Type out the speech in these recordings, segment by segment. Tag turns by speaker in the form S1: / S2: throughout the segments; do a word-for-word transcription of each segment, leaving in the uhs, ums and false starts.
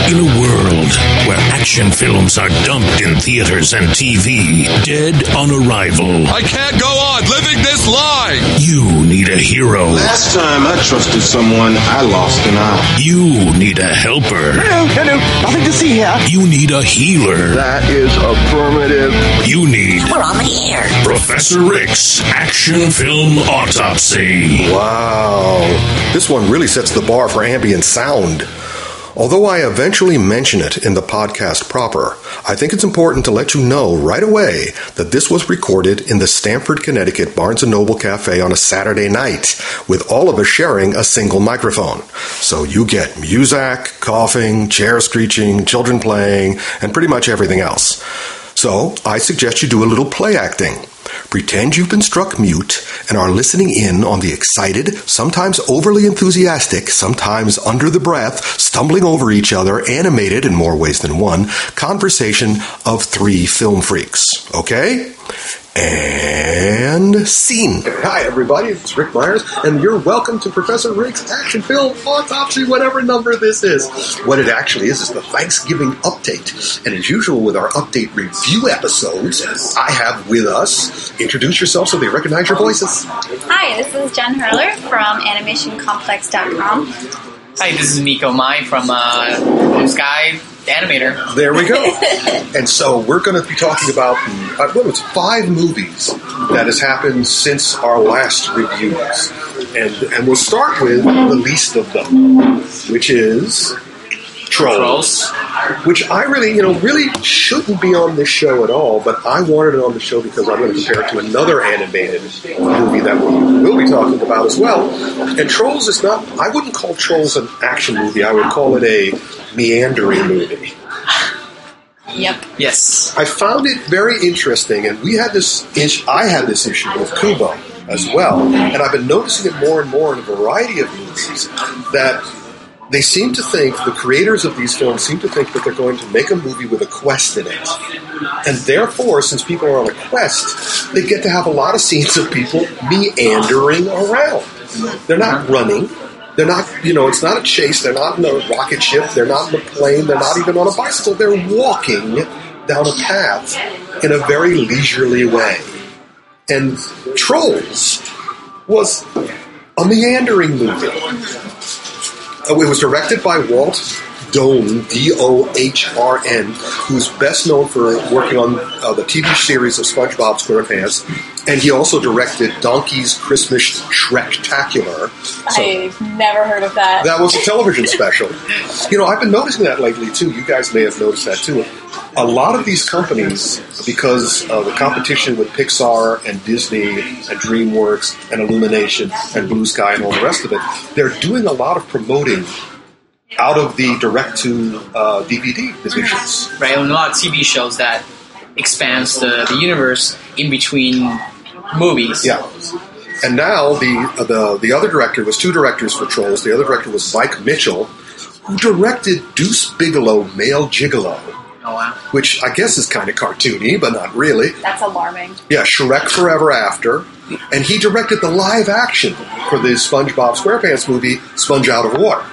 S1: In a world where action films are dumped in theaters and T V, dead on arrival.
S2: I can't go on living this lie!
S1: You need a hero.
S3: Last time I trusted someone, I lost an eye.
S1: You need a helper.
S4: Hello, hello, nothing to see here.
S1: You need a healer.
S3: That is affirmative.
S1: You need...
S5: We're on the air.
S1: Professor Rick's Action Film Autopsy.
S6: Wow. This one really sets the bar for ambient sound. Although I eventually mention it in the podcast proper, I think it's important to let you know right away that this was recorded in the Stamford, Connecticut Barnes and Noble Cafe on a Saturday night, with all of us sharing a single microphone. So you get music, coughing, chair screeching, children playing, and pretty much everything else. So I suggest you do a little play acting. Pretend you've been struck mute and are listening in on the excited, sometimes overly enthusiastic, sometimes under the breath, stumbling over each other, animated in more ways than one, conversation of three film freaks. Okay? And scene.
S7: Hi, everybody. It's Rick Myers, and you're welcome to Professor Rick's Action Film Autopsy, whatever number this is. What it actually is is the Thanksgiving update. And as usual with our update review episodes, I have with us, introduce yourself so they recognize your voices.
S8: Hi, this is Jen Hurler from animation complex dot com.
S9: Hi, this is Miko Mai from uh, Blue Sky Animator.
S7: There we go. And so we're going to be talking about uh, what was five movies that has happened since our last reviews, and and we'll start with the least of them, which is Trolls, which I really, you know, really shouldn't be on this show at all, but I wanted it on the show because I'm going to compare it to another animated movie that we will be talking about as well. And Trolls is not, I wouldn't call Trolls an action movie, I would call it a meandering movie.
S9: Yep. Yes.
S7: I found it very interesting, and we had this issue, I had this issue with Kubo as well, and I've been noticing it more and more in a variety of movies, that they seem to think, the creators of these films seem to think that they're going to make a movie with a quest in it. And therefore, since people are on a quest, they get to have a lot of scenes of people meandering around. They're not running. They're not, you know, it's not a chase. They're not in a rocket ship. They're not in a plane. They're not even on a bicycle. They're walking down a path in a very leisurely way. And Trolls was a meandering movie. It was directed by Walt Dohrn, D O H R N, who's best known for working on uh, the T V series of SpongeBob SquarePants, and he also directed Donkey's Christmas Shrek-tacular. So
S8: I've never heard of that.
S7: that was a television special. You know, I've been noticing that lately, too. You guys may have noticed that, too. A lot of these companies, because of the competition with Pixar and Disney and DreamWorks and Illumination and Blue Sky and all the rest of it, they're doing a lot of promoting out of the direct-to-D V D divisions.
S9: Right, and a lot of T V shows that expands the, the universe in between movies.
S7: Yeah. And now the, uh, the the other director was two directors for Trolls. The other director was Mike Mitchell, who directed Deuce Bigalow, Male Gigolo.
S9: Oh, wow.
S7: Which I guess is kind of cartoony, but not really.
S8: That's alarming.
S7: Yeah, Shrek Forever After. And he directed the live action for the SpongeBob SquarePants movie, Sponge Out of Water.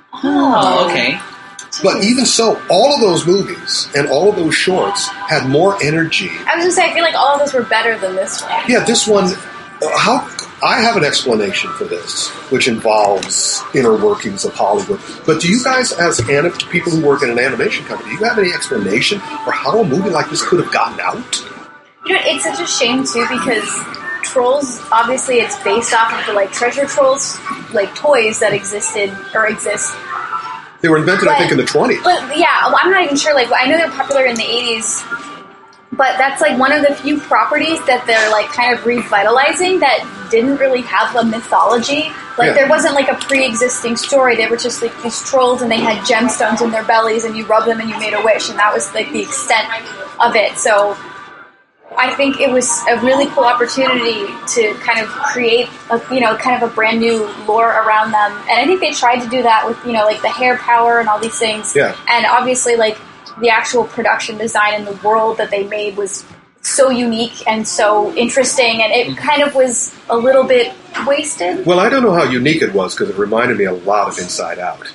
S9: Oh, okay.
S7: But even so, all of those movies and all of those shorts had more energy.
S8: I was going to say, I feel like all of those were better than this one.
S7: Yeah, this one, uh, how I have an explanation for this, which involves inner workings of Hollywood. But do you guys, as anim- people who work in an animation company, do you have any explanation for how a movie like this could have gotten out?
S8: You know, it's such a shame, too, because Trolls, obviously, it's based off of the, like, Treasure Trolls, like, toys that existed, or exist.
S7: They were invented,
S8: but,
S7: I think, in the twenties.
S8: But, yeah, well, I'm not even sure, like, I know they're popular in the eighties, but that's, like, one of the few properties that they're, like, kind of revitalizing that didn't really have a mythology. Like,
S7: yeah.
S8: There wasn't, like, a pre-existing story. They were just, like, these trolls, and they had gemstones in their bellies, and you rub them and you made a wish, and that was, like, the extent of it. So I think it was a really cool opportunity to kind of create, a, you know, kind of a brand new lore around them. And I think they tried to do that with, you know, like the hair power and all these things.
S7: Yeah.
S8: And obviously, like, the actual production design and the world that they made was so unique and so interesting, and it kind of was a little bit wasted.
S7: Well, I don't know how unique it was, because it reminded me a lot of Inside Out.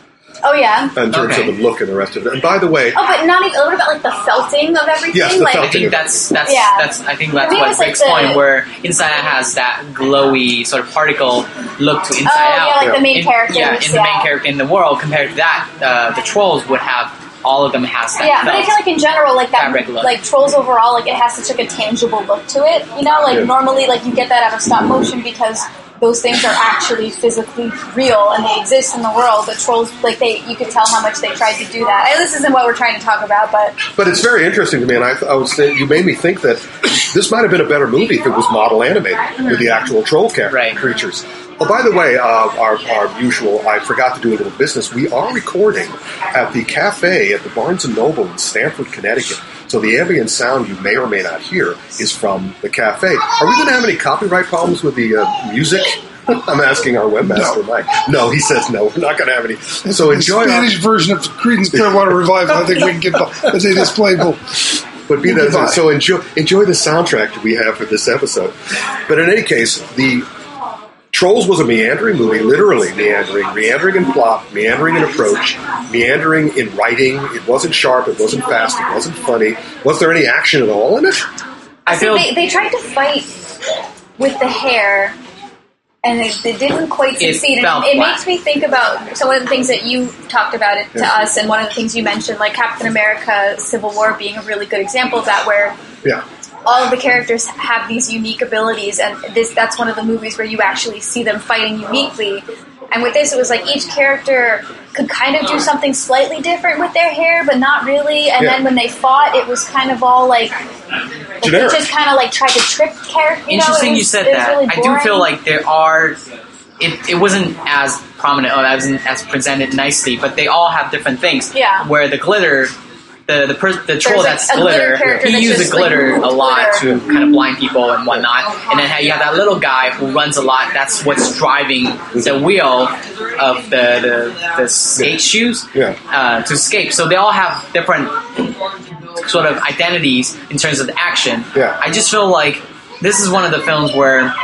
S8: Oh yeah.
S7: in terms
S9: Okay.
S7: of the look and the rest of it. And by the way,
S8: Oh, but not even. What about like the felting of everything?
S7: Yes, the
S8: like,
S9: I
S7: felting.
S9: think that's that's
S8: Yeah.
S9: that's I think that's
S8: For me, it
S9: what
S8: was like
S9: Rick's
S8: the-
S9: point, where Inside Out has that glowy sort of particle look to Inside
S8: Oh, yeah,
S9: Out.
S8: like the main
S9: in,
S8: characters,
S9: Yeah, in the main
S8: yeah.
S9: character in the world. Compared to that, uh, the Trolls would have all of them has that.
S8: Yeah, but I
S9: felt.
S8: feel like in general, like that,
S9: Fabric look.
S8: like Trolls overall, like it has such like a tangible look to it. You know, like
S7: Yeah.
S8: normally, like you get that out of stop motion because those things are actually physically real and they exist in the world. The Trolls, like they, you could tell how much they tried to do that. And this isn't what we're trying to talk about, but
S7: but it's very interesting to me, and I, I was saying, you made me think that this might have been a better movie if it was model animated with the actual troll ca-
S9: Right.
S7: creatures. Oh, by the way, uh, our, our usual, I forgot to do a little business. We are recording at the cafe at the Barnes and Noble in Stamford, Connecticut. So the ambient sound you may or may not hear is from the cafe. Are we going to have any copyright problems with the uh, music? I'm asking our webmaster,
S5: No.
S7: Mike. No, he says no. We're not going to have any. So
S5: The
S7: enjoy our,
S5: Spanish version of Creedence Clearwater Revival. I think we can get by. As they display both.
S7: But be that as
S5: Goodbye.
S7: it, so enjoy enjoy the soundtrack that we have for this episode. But in any case, the Trolls was a meandering movie, literally meandering, meandering in plot, meandering in approach, meandering in writing. It wasn't sharp, it wasn't fast, it wasn't funny. Was there any action at all in it?
S9: I
S8: see,
S9: feel
S8: they, they tried to fight with the hair. And they, they didn't quite
S9: It
S8: succeed. And
S9: fell
S8: it
S9: flat.
S8: makes me think about some of the things that you talked about it to
S7: Yeah.
S8: us, and one of the things you mentioned, like Captain America: Civil War, being a really good example of that, where
S7: Yeah.
S8: all of the characters have these unique abilities, and this that's one of the movies where you actually see them fighting uniquely. And with this, it was like each character could kind of do something slightly different with their hair, but not really. And
S7: Yeah.
S8: then when they fought, it was kind of all like, like they
S7: Generic.
S8: just kind of like tried to trick characters. You know,
S9: Interesting
S8: it was,
S9: you said
S8: it was
S9: that.
S8: really
S9: I do
S8: boring.
S9: feel like there are. It, it wasn't as prominent or as as presented nicely, but they all have different things.
S8: Yeah.
S9: Where the glitter, the the, per, the troll
S8: like,
S9: that's
S8: a glitter
S9: glitter,
S8: character
S9: he
S8: that's
S9: uses
S8: just, like,
S9: glitter a lot
S8: glitter.
S9: to kind of blind people and whatnot. And then you have that little guy who runs a lot. That's what's driving the wheel of the the, the skate shoes
S7: Yeah.
S9: uh, to escape. So they all have different sort of identities in terms of the action.
S7: Yeah.
S9: I just feel like this is one of the films where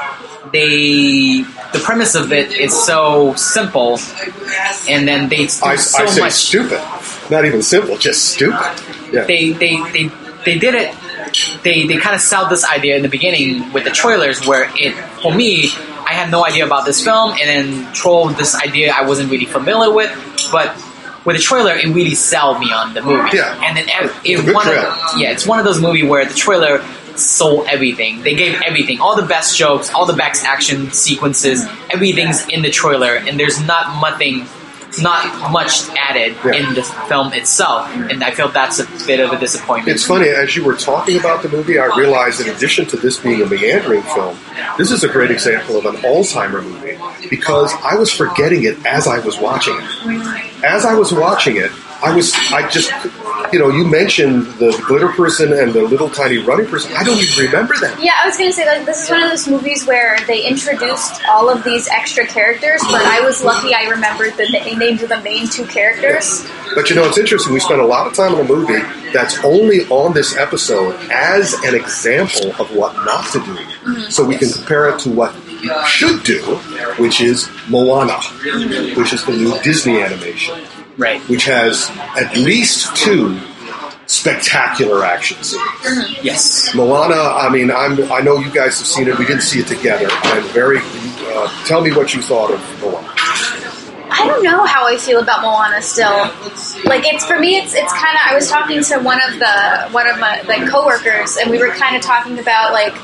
S9: they the premise of it is so simple, and then they do
S7: I,
S9: so
S7: I say
S9: much.
S7: stupid. Not even simple, just stupid. Yeah.
S9: They they they they did it. They they kind of sell this idea in the beginning with the trailers, where it for me, I had no idea about this film, and then Troll, this idea I wasn't really familiar with, but with the trailer, it really sold me on the movie.
S7: Yeah.
S9: And then it,
S7: It's a
S9: it
S7: good
S9: one of,
S7: trailer.
S9: yeah, it's one of those movies where the trailer sold everything. They gave everything, all the best jokes, all the best action sequences, everything's in the trailer, and there's not nothing, not much added
S7: Yeah.
S9: in the film itself. And I feel that's a bit of a disappointment.
S7: It's funny, as you were talking about the movie, I realized in addition to this being a meandering film, this is a great example of an Alzheimer movie because I was forgetting it as I was watching it. As I was watching it, I was, I just, you know, you mentioned the glitter person and the little tiny running person. I don't even remember them.
S8: Yeah, I was going to say that this is one of those movies where they introduced all of these extra characters, but I was lucky I remembered the na- names of the main two characters.
S7: But you know, it's interesting. We spent a lot of time on a movie that's only on this episode as an example of what not to do. So we can compare it to what you should do, which is Moana, which is the new Disney animation,
S9: Right.
S7: which has at least two spectacular action scenes.
S9: Yes.
S7: Moana, I mean, I'm, I know you guys have seen it. We didn't see it together. I'm very. Uh, tell me what you thought of Moana.
S8: I don't know how I feel about Moana still. Like it's for me, it's it's kind of. I was talking to one of the one of my like coworkers, and we were kind of talking about like.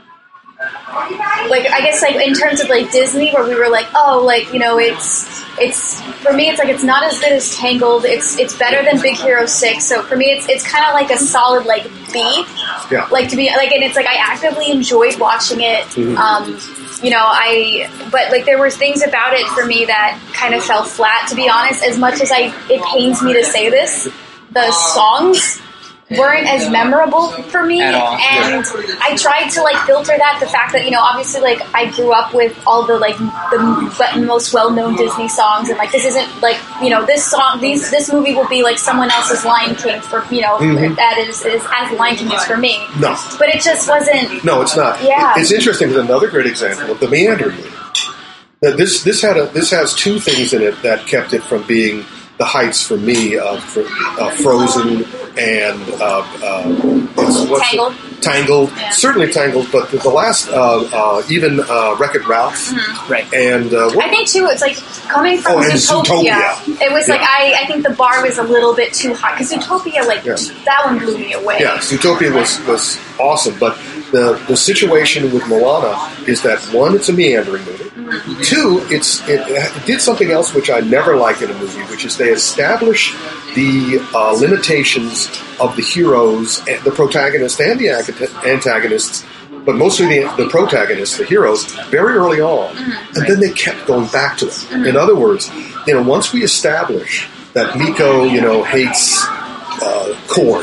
S8: Like I guess like in terms of like Disney, where we were like, oh, like you know, it's it's for me, it's like it's not as good as Tangled. It's it's better than Big Hero Six. So for me, it's it's kind of like a solid like B.
S7: Yeah.
S8: Like to be like, and it's like I actively enjoyed watching it.
S7: Mm-hmm.
S8: Um, you know, I but like there were things about it for me that kind of fell flat. To be honest, as much as I it pains me to say this, the songs weren't as memorable for me,
S9: At all.
S8: and I tried to like filter that the fact that you know obviously like I grew up with all the like the but most well known Disney songs, and like this isn't like you know this song these this movie will be like someone else's Lion King for you know
S7: Mhm.
S8: that is, is as Lion King is for me.
S7: No.
S8: But it just wasn't.
S7: No, it's not.
S8: Yeah.
S7: It's interesting because another great example of the meandering movie. Now, this this had a this has two things in it that kept it from being the heights for me of uh, Frozen and uh, uh, what's, what's
S8: Tangled.
S7: It? Tangled,
S8: Yeah.
S7: certainly Tangled, but the, the last uh, uh, even uh, Wreck-It Ralph,
S8: Mm-hmm.
S9: Right.
S7: and uh, what,
S8: I think too, it's like coming from
S7: Oh, and
S8: Zootopia.
S7: Zootopia.
S8: It was
S7: Yeah.
S8: like I, I think the bar was a little bit too high because Zootopia, like
S7: Yeah.
S8: that one blew me away.
S7: yeah, Zootopia was was awesome, but the the situation with Moana is that one, it's a meandering movie.
S8: Mm-hmm.
S7: Two, it's it, it did something else which I never like in a movie, which is they establish the uh, limitations of the heroes, and the protagonist and the ag- antagonists, but mostly the, the protagonists, the heroes, very early on,
S8: Mm-hmm.
S7: and then they kept going back to it. In other words, you know, once we establish that Miko, you know, hates uh, corn,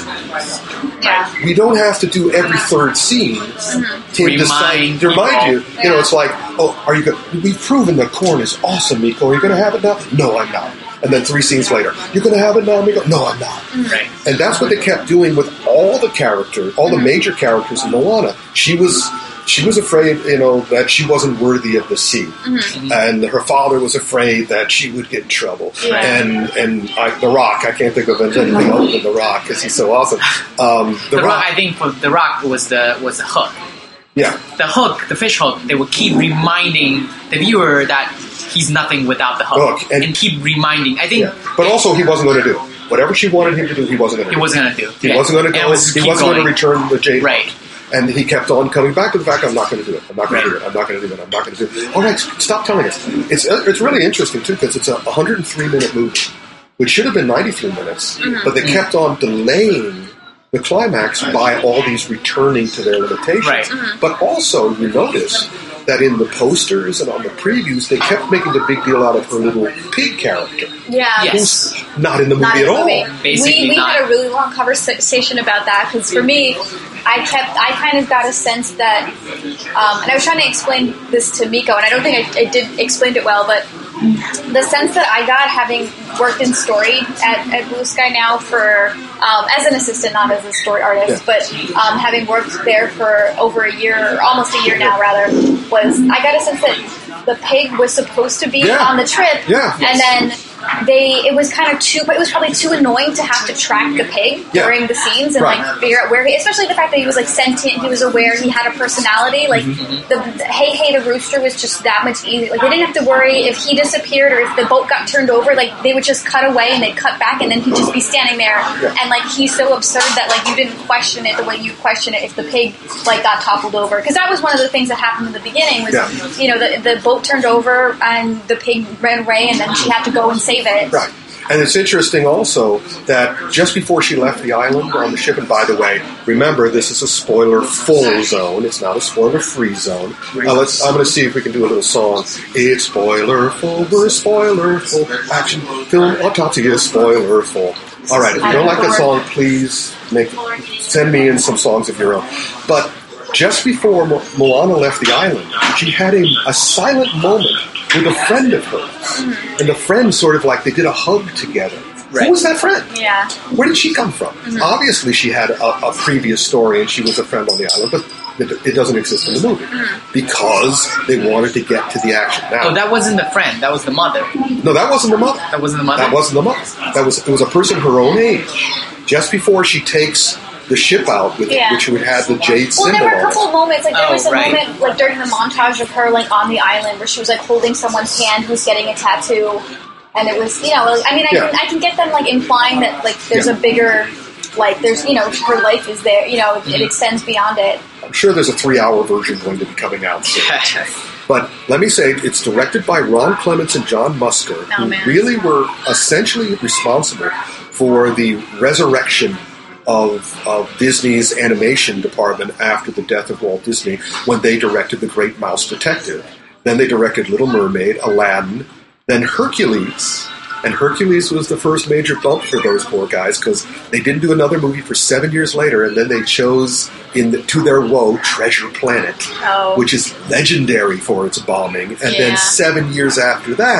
S8: Yeah.
S7: we don't have to do every third scene
S8: Mm-hmm.
S7: to
S9: Remind
S7: decide, to remind you.
S9: people.
S7: You know,
S8: Yeah.
S7: it's like, oh, are you? Go- we've proven that corn is awesome, Miko. Are you going to have it now? No, I'm not. And then three scenes later, you're going to have it now, Miko? No, I'm not.
S9: Right.
S7: And that's what they kept doing with all the characters, all the major characters in Moana. She was. She was afraid, you know, that she wasn't worthy of the sea,
S8: Mm-hmm.
S7: and her father was afraid that she would get in trouble.
S8: Yeah.
S7: And and I, The Rock, I can't think of anything other than The Rock because he's so awesome. Um,
S9: The, Rock, I think, for The Rock was the was the hook.
S7: yeah,
S9: The hook, the fish hook. They would keep reminding the viewer that he's nothing without the hook,
S7: Hook, and-
S9: and, keep reminding. I think
S7: yeah. But also, he wasn't going to do it. Whatever she wanted him to do, he wasn't going to
S9: he
S7: do.
S9: wasn't gonna do.
S7: He
S9: Yeah.
S7: wasn't going to
S9: And
S7: go.
S9: it was
S7: He
S9: keep
S7: wasn't going to
S9: going.
S7: return the jade.
S9: Right.
S7: And he kept on coming back to the fact, I'm not going to do it. I'm not going
S9: Right.
S7: to do it. I'm not going to do it. I'm not going to do it. All right, stop telling us. It's uh, it's really interesting too because it's a one hundred three minute movie, which should have been ninety-three minutes, but they kept on delaying the climax by all these returning to their limitations.
S9: Right.
S7: But also, you notice that in the posters and on the previews, they kept making a big deal out of her little pig character,
S8: Yeah.
S9: Yes.
S7: who's not in the movie
S8: Not in
S7: at
S8: the
S7: all.
S8: movie.
S9: Basically
S8: we we
S9: not.
S8: had a really long conversation about that because for me, I kept I kind of got a sense that, um, and I was trying to explain this to Miko, and I don't think I, I did explain it well, but the sense that I got having worked in story at, at Blue Sky now for um, as an assistant, not as a story artist,
S7: Yeah.
S8: but um, having worked there for over a year, or almost a year now, rather, was I got a sense that the pig was supposed to be
S7: Yeah.
S8: on the trip,
S7: Yeah.
S8: and then they it was kind of too it was probably too annoying to have to track the pig
S7: Yeah.
S8: during the scenes and
S7: Right.
S8: like figure out where he, especially the fact that he was like sentient, he was aware, he had a personality, like
S7: Mm-hmm.
S8: the, the hey hey the rooster was just that much easier. Like they didn't have to worry if he disappeared or if the boat got turned over, like they would just cut away and they'd cut back and then he'd just be standing there.
S7: Yeah.
S8: And like he's so absurd that like you didn't question it the way you question it if the pig like got toppled over, because that was one of the things that happened in the beginning was
S7: Yeah.
S8: you know the, the boat turned over and the pig ran away and then she had to go and save it.
S7: Right. And it's interesting also that just before she left the island on the ship, and by the way, remember this is a spoiler-full zone. It's not a spoiler-free zone. Uh, let's. I'm going to see if we can do a little song. It's spoiler-full. We're spoiler-full. Action film autopsy is spoiler-full. All right. If you don't like that song, please make send me in some songs of your own. But just before Mo- Moana left the island, she had a, a silent moment with a friend of hers. And the friend sort of like, they did a hug together.
S9: Right.
S7: Who was that friend?
S8: Yeah.
S7: Where did she come from?
S8: Mm-hmm.
S7: Obviously, she had a, a previous story and she was a friend on the island, but it, it doesn't exist in the movie
S8: Mm-hmm.
S7: because they wanted to get to the action. Now,
S9: Oh, that wasn't the friend. That was the mother.
S7: no, that wasn't the mother.
S9: That wasn't the mother.
S7: That wasn't the mother. That was it was a person her own age. Just before she takes the ship out, with
S8: Yeah.
S7: which would have the jade
S8: Well,
S7: symbol
S8: there were a
S7: on
S8: couple
S7: it.
S8: of moments, like there
S9: Oh,
S8: was a
S9: right.
S8: moment, like during the montage of her, like on the island, where she was like holding someone's hand who's getting a tattoo, and it was, you know, like, I mean, I
S7: Yeah.
S8: can, I can get them like implying that like there's
S7: Yeah.
S8: a bigger, like there's, you know, her life is there, you know, it extends beyond it.
S7: I'm sure there's a three-hour version going to be coming out soon. But let me say, it's directed by Ron Clements and John Musker,
S8: Oh,
S7: who
S8: man.
S7: really were essentially responsible for the resurrection of, of Disney's animation department after the death of Walt Disney when they directed The Great Mouse Detective. Then they directed Little Mermaid, Aladdin, then Hercules. And Hercules was the first major bump for those poor guys because they didn't do another movie for seven years later, and then they chose, in the, to their woe, Treasure Planet,
S8: Oh.
S7: which is legendary for its bombing. And
S8: Yeah.
S7: then seven years after that,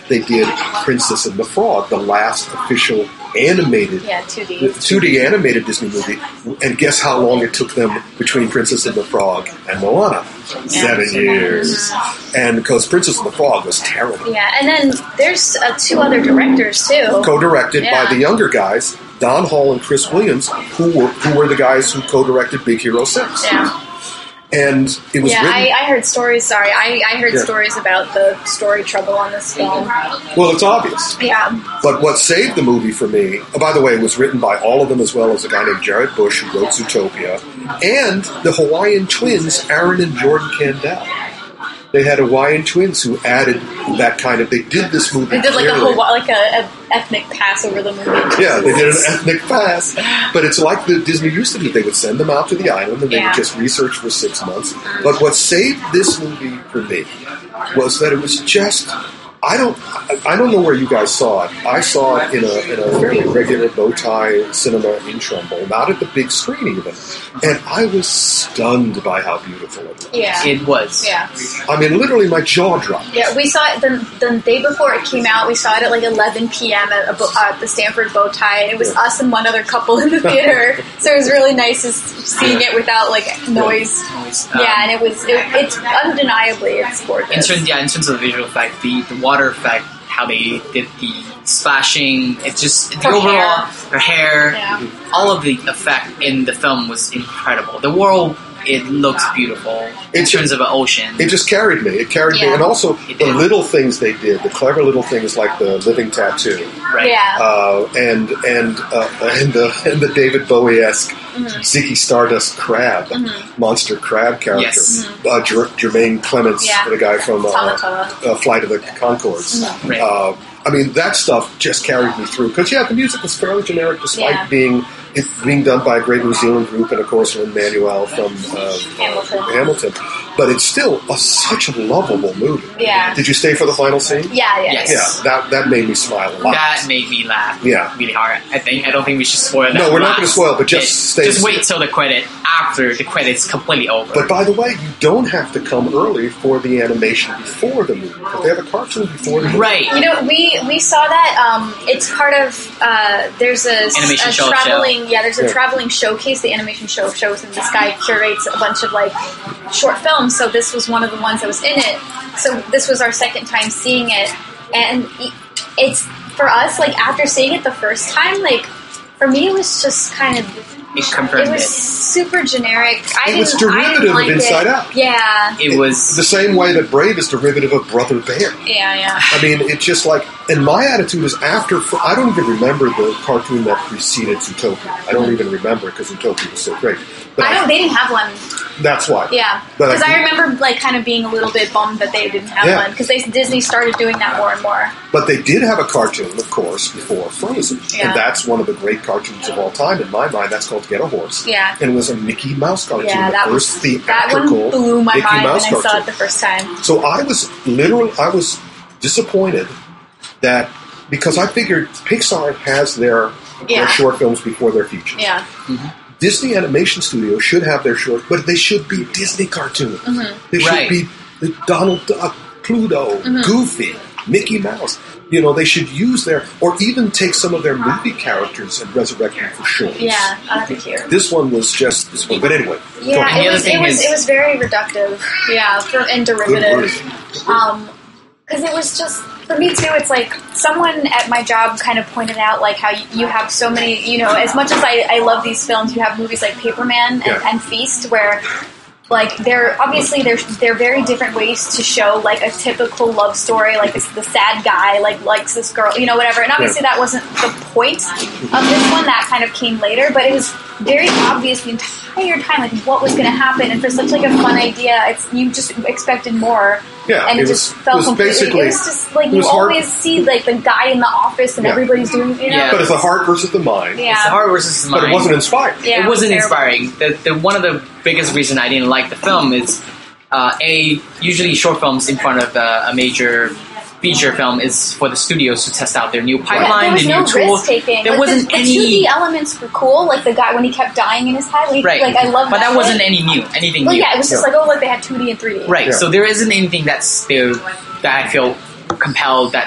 S7: they did Princess and the Frog, the last official animated,
S8: Yeah, two D.
S7: two D animated Disney movie. And guess how long it took them between Princess and the Frog and Moana? Seven years. And because Princess and the Frog was terrible.
S8: Yeah, and then there's uh, two other directors too.
S7: Co-directed
S8: Yeah.
S7: by the younger guys, Don Hall and Chris Williams, who were who were the guys who co-directed Big Hero six.
S8: Yeah.
S7: And it was
S8: Yeah,
S7: written...
S8: I, I heard stories. Sorry, I, I heard
S7: Yeah.
S8: stories about the story trouble on this film.
S7: Well, it's obvious.
S8: Yeah,
S7: But what saved the movie for me, oh, by the way, it was written by all of them as well as a guy named Jared Bush who wrote Zootopia, and the Hawaiian twins, Aaron and Jordan Kandel. They had Hawaiian twins who added that kind of. They did this movie.
S8: they did like a
S7: clearly.
S8: Hawaii, like a, a ethnic pass over the movie.
S7: Yeah, they did an ethnic pass. But it's like the Disney used to do. They would send them out to the island and they
S8: Yeah.
S7: would just research for six months. But what saved this movie for me was that it was just... I don't I don't know where you guys saw it. I saw it in a, in a fairly regular bow tie cinema in Trumbull, not at the big screen even. And I was stunned by how beautiful it was.
S8: Yeah,
S9: It was.
S8: yeah,
S7: I mean, literally my jaw dropped.
S8: yeah. We saw it the, the day before it came out. We saw it at like eleven p.m. at, a, bo- uh, at the Stanford Bow Tie. It was us and one other couple in the theater, so it was really nice just seeing it without like noise.
S9: Noise.
S8: Yeah,
S9: Um,
S8: and it was it, it's undeniably it's
S9: In
S8: gorgeous.
S9: terms, yeah, in terms of the visual effect, the, the water effect, how they did the splashing, it's just the
S8: Her
S9: overall,
S8: hair.
S9: her hair,
S8: Yeah.
S9: all of the effect in the film was incredible. The world, it looks beautiful in
S7: It's-
S9: terms of an ocean.
S7: It just carried me. It carried me.
S8: Yeah.
S7: And also
S9: It
S7: the
S9: did.
S7: little things they did, the clever little things like the living tattoo.
S9: right.
S8: Yeah.
S7: Uh, and and uh, and the and the David Bowie-esque
S8: Mm-hmm.
S7: Ziggy Stardust crab, monster crab character,
S9: Yes.
S7: uh, Jer- Jermaine Clements,
S8: Yeah.
S7: the guy from uh,
S8: Tama Tama.
S7: uh, Flight of the Conchords.
S9: Right.
S7: Uh, I mean, that stuff just carried me through because yeah, the music was fairly generic, despite
S8: Yeah.
S7: being it being done by a great New Zealand group and of course Lin-Manuel from uh,
S8: Hamilton.
S7: Hamilton. But it's still a, such a lovable movie.
S8: Yeah.
S7: Did you stay for the final scene?
S8: Yeah, yeah.
S9: Yes.
S7: Yeah, that that made me smile a lot.
S9: That made me laugh
S7: Yeah.
S9: really hard. I think I don't think we should spoil that.
S7: No, we're not
S9: last
S7: gonna spoil it, but just
S9: bit.
S7: stay-
S9: Just wait till the credit after the credits completely over.
S7: But by the way, you don't have to come early for the animation before the movie. Because they have a cartoon before the movie.
S9: right.
S8: You know, we we saw that. Um, it's part of. Uh, there's a,
S9: Animation
S8: a
S9: show
S8: traveling. Yeah, there's a
S7: Yeah.
S8: traveling showcase. The animation show shows, and this guy curates a bunch of like short films. So this was one of the ones that was in it. So this was our second time seeing it, and it's for us. Like after seeing it the first time, like for me, it was just kind of.
S9: It confirmed
S8: It was
S9: it.
S8: super generic. I
S7: It was
S8: didn't, I
S7: derivative
S8: didn't
S7: of
S8: like
S7: Inside
S8: it.
S7: Out.
S8: Yeah,
S9: It was
S7: The same way that Brave is derivative of Brother Bear.
S8: yeah, yeah.
S7: I mean, it's just like, and my attitude is after, I don't even remember the cartoon that preceded Zootopia. I don't even remember because Zootopia was so great. But
S8: I don't. They didn't have one.
S7: That's why.
S8: Yeah,
S7: But
S8: because
S7: I
S8: I,
S7: do-
S8: remember like kind of being a little bit bummed that they didn't have
S7: Yeah.
S8: one because they Disney started doing that more and more.
S7: But they did have a cartoon, of course, before Frozen.
S8: Yeah.
S7: And that's one of the great cartoons of all time in my mind. That's called Get a Horse.
S8: Yeah.
S7: And it was a Mickey Mouse cartoon.
S8: Yeah,
S7: the
S8: that
S7: first
S8: was that
S7: theatrical
S8: one blew my
S7: Mickey
S8: mind when
S7: Mouse
S8: I
S7: cartoon.
S8: saw it the first time.
S7: So I was literally, I was disappointed that because I figured Pixar has their,
S8: Yeah.
S7: their short films before their features.
S8: Yeah,
S7: Disney Animation Studios should have their short, but they should be Disney cartoons. They should
S9: Right.
S7: be the Donald Duck, Pluto, Goofy, Mickey Mouse. You know, they should use their, or even take some of their movie characters and resurrect them for shorts.
S8: yeah, I think here.
S7: This one was just this one, but anyway. go
S8: Yeah,
S7: ahead.
S9: the
S8: it
S9: other
S8: was, it
S9: thing
S8: was
S9: is-
S8: it was very reductive. Yeah, for, and
S7: Good
S8: derivative.
S7: word.
S8: Um, because it was just for me too. It's like someone at my job kind of pointed out like how you, you have so many. You know, as much as I, I love these films, you have movies like Paperman and,
S7: Yeah.
S8: and Feast where. Like they're obviously they're they're very different ways to show like a typical love story, like this, the sad guy like likes this girl, you know, whatever. And obviously that wasn't the point of this one. That kind of came later, but it was very obvious the entire time like what was going to happen. And for such like a fun idea, it's you just expected more.
S7: Yeah,
S8: and it,
S7: it
S8: just
S7: was-
S8: felt
S7: it was
S8: completely.
S7: basically-
S8: It was just like
S7: it
S8: you
S7: was hard-
S8: always see like the guy in the office and
S7: Yeah.
S8: everybody's doing, you know.
S9: Yeah.
S7: But it's the heart versus the mind.
S8: Yeah.
S9: it's the heart versus the
S7: But
S9: mind.
S7: it wasn't inspired.
S8: Yeah,
S9: it wasn't
S8: terrible.
S9: inspiring. The, the one of the biggest reason I didn't like the film is uh, a usually short films in front of uh, a major feature film is for the studios to test out their new
S8: Yeah,
S9: pipeline,
S8: there was
S9: their
S8: no
S9: new tool.
S8: risk taking.
S9: There
S8: like,
S9: wasn't
S8: the, the
S9: any
S8: two D elements were cool. Like the guy when he kept dying in his head. Like,
S9: right.
S8: like I love
S9: but
S8: that.
S9: that wasn't
S8: bit.
S9: any new, anything
S8: Well,
S9: new.
S8: yeah, it was just
S7: Yeah.
S8: like oh, like they had two D and three D.
S9: Right.
S7: Yeah.
S9: So there isn't anything that's there that I feel compelled that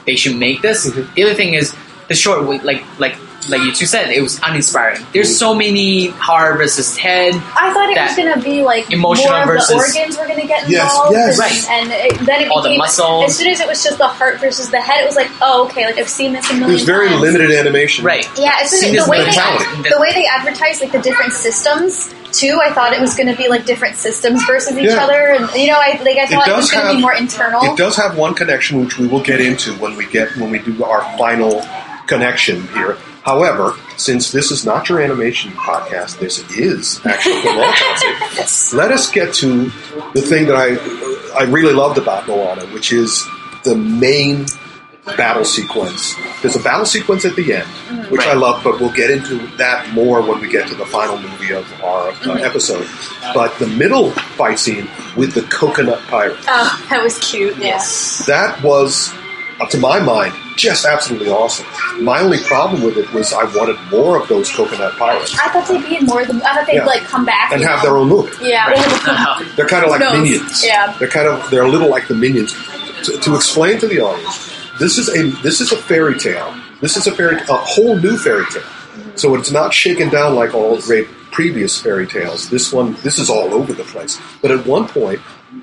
S9: they should make this.
S7: Mm-hmm.
S9: The other thing is the short, like like like you two said, it was uninspiring. There's so many heart versus head.
S8: I thought it was
S9: that
S8: going to be like
S9: emotional
S8: more of
S9: versus-
S8: the organs were going to get
S7: Yes,
S8: involved.
S7: yes.
S8: and,
S9: Right.
S8: and it, then it
S9: All the
S8: became,
S9: muscles.
S8: as soon as it was just the heart versus the head, it was like, oh, okay, like I've seen this a
S7: It
S8: million
S7: was very
S8: times.
S7: limited animation.
S9: Right.
S8: Yeah, as soon
S9: Seen
S8: as
S9: as
S8: the way they
S9: mentality.
S8: the way they advertised like the different systems too, I thought it was going to be like different systems versus each
S7: Yeah.
S8: other, and you know, I like I
S7: It
S8: thought it, was
S7: does
S8: going to
S7: have
S8: be more internal.
S7: It does have one connection, which we will get into when we get when we do our final connection here. However, since this is not your animation podcast, this is actually the Moana concept. Let us get to the thing that I I really loved about Moana, which is the main battle sequence. There's a battle sequence at the end, which
S9: Right.
S7: I love, but we'll get into that more when we get to the final movie of our uh, episode. But the middle fight scene with the coconut pirate.
S8: Oh, that was cute. Yeah.
S7: That was, uh, to my mind, just absolutely awesome. My only problem with it was I wanted more of those coconut pirates
S8: I thought they'd be in more of them. I thought they'd
S7: Yeah.
S8: like come back
S7: and
S8: you
S7: have
S8: know.
S7: their own movie.
S8: Yeah.
S7: They're kind of like
S8: Gnomes.
S7: minions.
S8: Yeah.
S7: They're kind of they're a little like the minions. To, to explain to the audience, this is a this is a fairy tale. This is a fairy a whole new fairy tale. So it's not shaken down like all great previous fairy tales. This one this is all over the place. But at one point,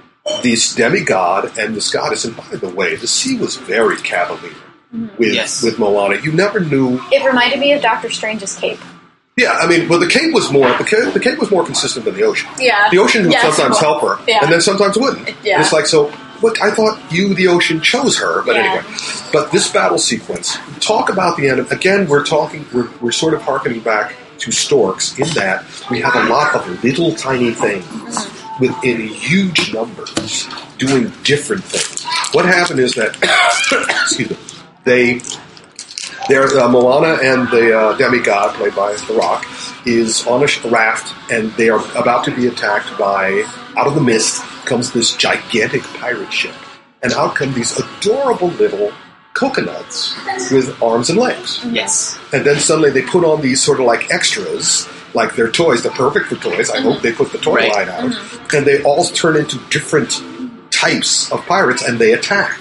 S7: this demigod and this goddess, and by the way, the sea was very cavalier with
S9: Yes.
S7: with Moana. You never knew.
S8: It reminded me of Doctor Strange's cape.
S7: Yeah, I mean, well, the cape was more the cape, the cape was more consistent than the ocean.
S8: Yeah.
S7: The ocean would
S8: Yes,
S7: sometimes
S8: it
S7: help
S8: was.
S7: her,
S8: Yeah.
S7: and then sometimes wouldn't.
S8: Yeah.
S7: And it's like, so, look, I thought you, the ocean, chose her, but
S8: Yeah.
S7: anyway. But this battle sequence, talk about the end. Again, we're talking, we're, we're sort of harkening back to Storks in that we have a lot of little tiny things within huge numbers doing different things. What happened is that, excuse me, they, they're, uh, Moana and the uh, demigod, played by The Rock, is on a sh- raft, and they are about to be attacked by, out of the mist, comes this gigantic pirate ship. And out come these adorable little coconuts with arms and legs.
S9: Yes.
S7: And then suddenly they put on these sort of like extras, like they're toys. They're perfect for toys. I hope they put the toy
S9: Right.
S7: line out. And they all turn into different types of pirates, and they attack.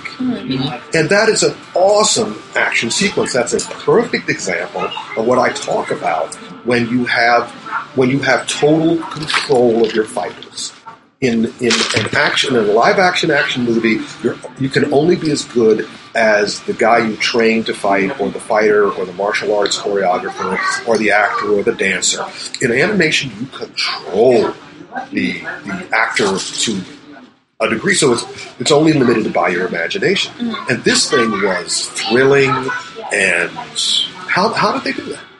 S7: And that is an awesome action sequence. That's a perfect example of what I talk about when you have when you have total control of your fighters. In in an action, in a live action action movie, you're, you can only be as good as the guy you train to fight, or the fighter, or the martial arts choreographer, or the actor, or the dancer. In animation, you control the the actor to a degree, so it's it's only limited by your imagination. And this thing was thrilling. And how how did they do that?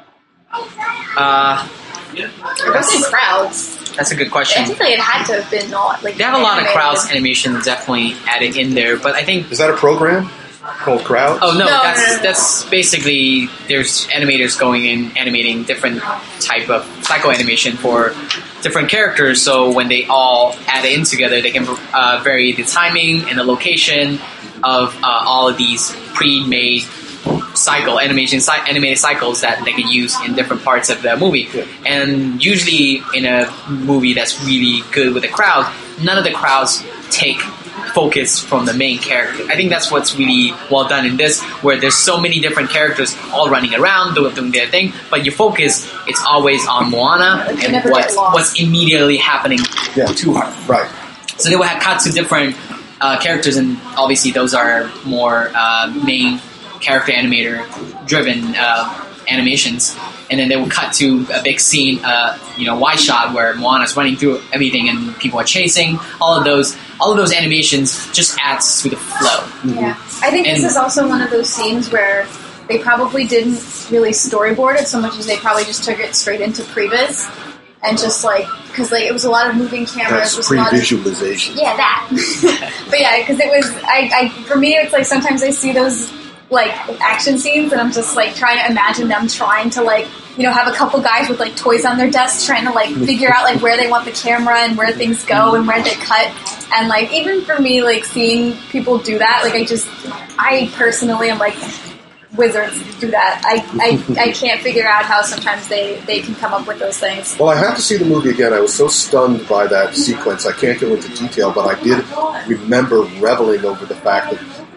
S9: Uh,
S8: It wasn't crowds.
S9: that's a good
S8: I
S9: question.
S8: think like it had to have been not like
S9: They have a lot of
S8: animated.
S9: crowds animation definitely added in there, but I think
S7: Is that a program called Crowds?
S9: oh no,
S8: No,
S9: that's
S8: no, no, no.
S9: that's basically there's animators going in animating different type of psycho animation for different characters. So when they all add in together, they can uh, vary the timing and the location of uh, all of these pre-made cycle animation cy- animated cycles that they can use in different parts of the movie.
S7: Yeah.
S9: And usually in a movie that's really good with a crowd, none of the crowds take focus from the main character. I think that's what's really well done in this, where there's so many different characters all running around doing, doing their thing, but your focus it's always on Moana
S8: Like, you
S9: and
S8: never
S9: what,
S8: get lost.
S9: what's immediately happening
S7: Yeah.
S9: to her.
S7: Right.
S9: So they will have cut to different uh, characters, and obviously those are more uh, main character animator driven uh, animations. And then they will cut to a big scene, uh, you know, wide shot where Moana's running through everything and people are chasing. All of those, all of those animations just adds to the flow.
S8: Yeah, I think
S9: And-
S8: this is also one of those scenes where they probably didn't really storyboard it so much as they probably just took it straight into previs and just like because like it was a lot of moving cameras.
S7: That's
S8: was a lot of,
S7: pre-visualization.
S8: yeah, that. But yeah, because it was I, I for me it's like sometimes I see those like action scenes and I'm just like trying to imagine them trying to like you know have a couple guys with like toys on their desks trying to like figure out like where they want the camera and where things go and where they cut and like even for me like seeing people do that like I just I personally am like wizards do that I, I, I can't figure out how sometimes they, they can come up with those things.
S7: Well, I have to see the movie again. I was so stunned by that sequence. I can't go into detail, but I did remember reveling over the fact that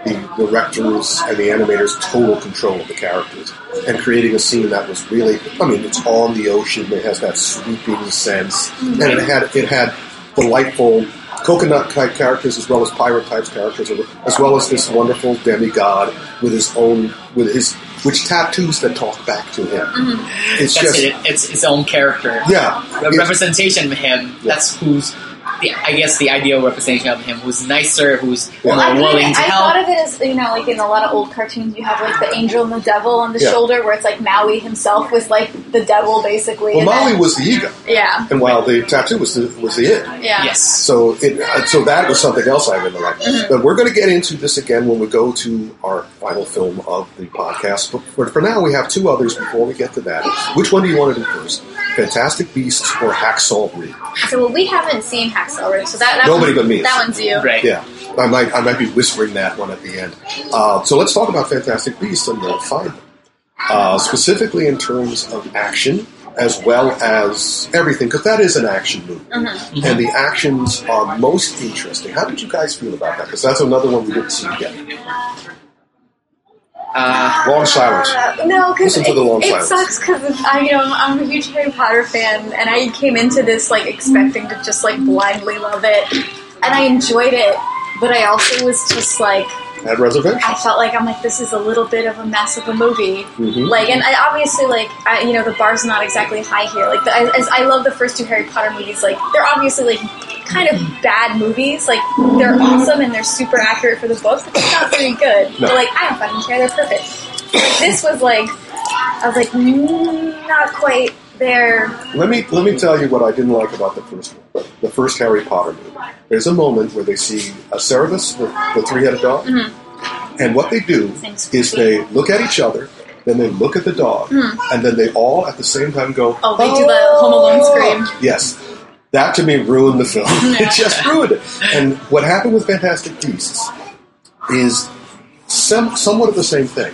S7: the directors and the animators total control of the characters and creating a scene that was really, I mean, it's on the ocean, it has that sweeping sense, and it had it had delightful coconut type characters as well as pirate type characters, as well as this wonderful demigod with his own, with his, which tattoos that talk back to him.
S9: Mm-hmm.
S7: It's
S9: that's
S7: just,
S9: it. It's its own character.
S7: Yeah.
S9: A representation of him. Yeah. That's who's, the, I guess, the ideal representation of him, who's nicer, who's
S8: well,
S9: more
S8: I
S9: willing to
S8: I
S9: help.
S8: thought of it as, you know, like in a lot of old cartoons, you have like the angel and the devil on the
S7: Yeah.
S8: shoulder, where it's like Maui himself was like the devil, basically.
S7: well,
S8: and
S7: Maui
S8: then,
S7: was the ego,
S8: yeah,
S7: and while the tattoo was the, was the it.
S8: yeah,
S9: Yes.
S7: So it, uh, so that was something else I really liked.
S8: Mm-hmm.
S7: But we're going to get into this again when we go to our final film of the podcast. But for, for now, we have two others before we get to that. Which one do you want to do first? Fantastic Beasts or Hacksaw Ridge?
S8: So well, we haven't seen Hacksaw Ridge, so that, that
S7: Nobody
S8: one's,
S7: but me.
S8: That one's you,
S9: Right.
S7: Yeah, I might I might be whispering that one at the end. Uh, so let's talk about Fantastic Beasts and we'll find them. Uh, specifically in terms of action as well as everything, because that is an action movie.
S8: Mm-hmm.
S7: And the actions are most interesting. How did you guys feel about that? Because that's another one we didn't see yet.
S9: Uh,
S7: Long silence.
S8: Uh, no, because
S7: Listen
S8: it,
S7: to the long
S8: it
S7: silence.
S8: sucks because I, you know, I'm, I'm a huge Harry Potter fan, and I came into this like expecting to just like blindly love it, and I enjoyed it, but I also was just like,
S7: Had reservations.
S8: I felt like I'm like this is a little bit of a mess of a movie,
S7: Mhm.
S8: like, and I, obviously like I, you know, the bar's not exactly high here. Like, the, as I love the first two Harry Potter movies, like they're obviously like kind of bad movies. Like they're awesome and they're super accurate for the book, but they're not very good.
S7: No.
S8: But like I don't fucking care, they're perfect. Like, this was like I was like mm, not quite there.
S7: Let me let me tell you what I didn't like about the first one, the first Harry Potter movie. There's a moment where they see a Cerebus, the, the three-headed dog,
S8: Mm-hmm.
S7: and what they do
S8: Seems
S7: is they look at each other, then they look at the dog, and then they all at the same time go,
S8: Hmm. Oh, they do the Home Alone scream.
S7: Yes. That to me ruined the film. It just ruined it. And what happened with Fantastic Beasts is some, somewhat of the same thing.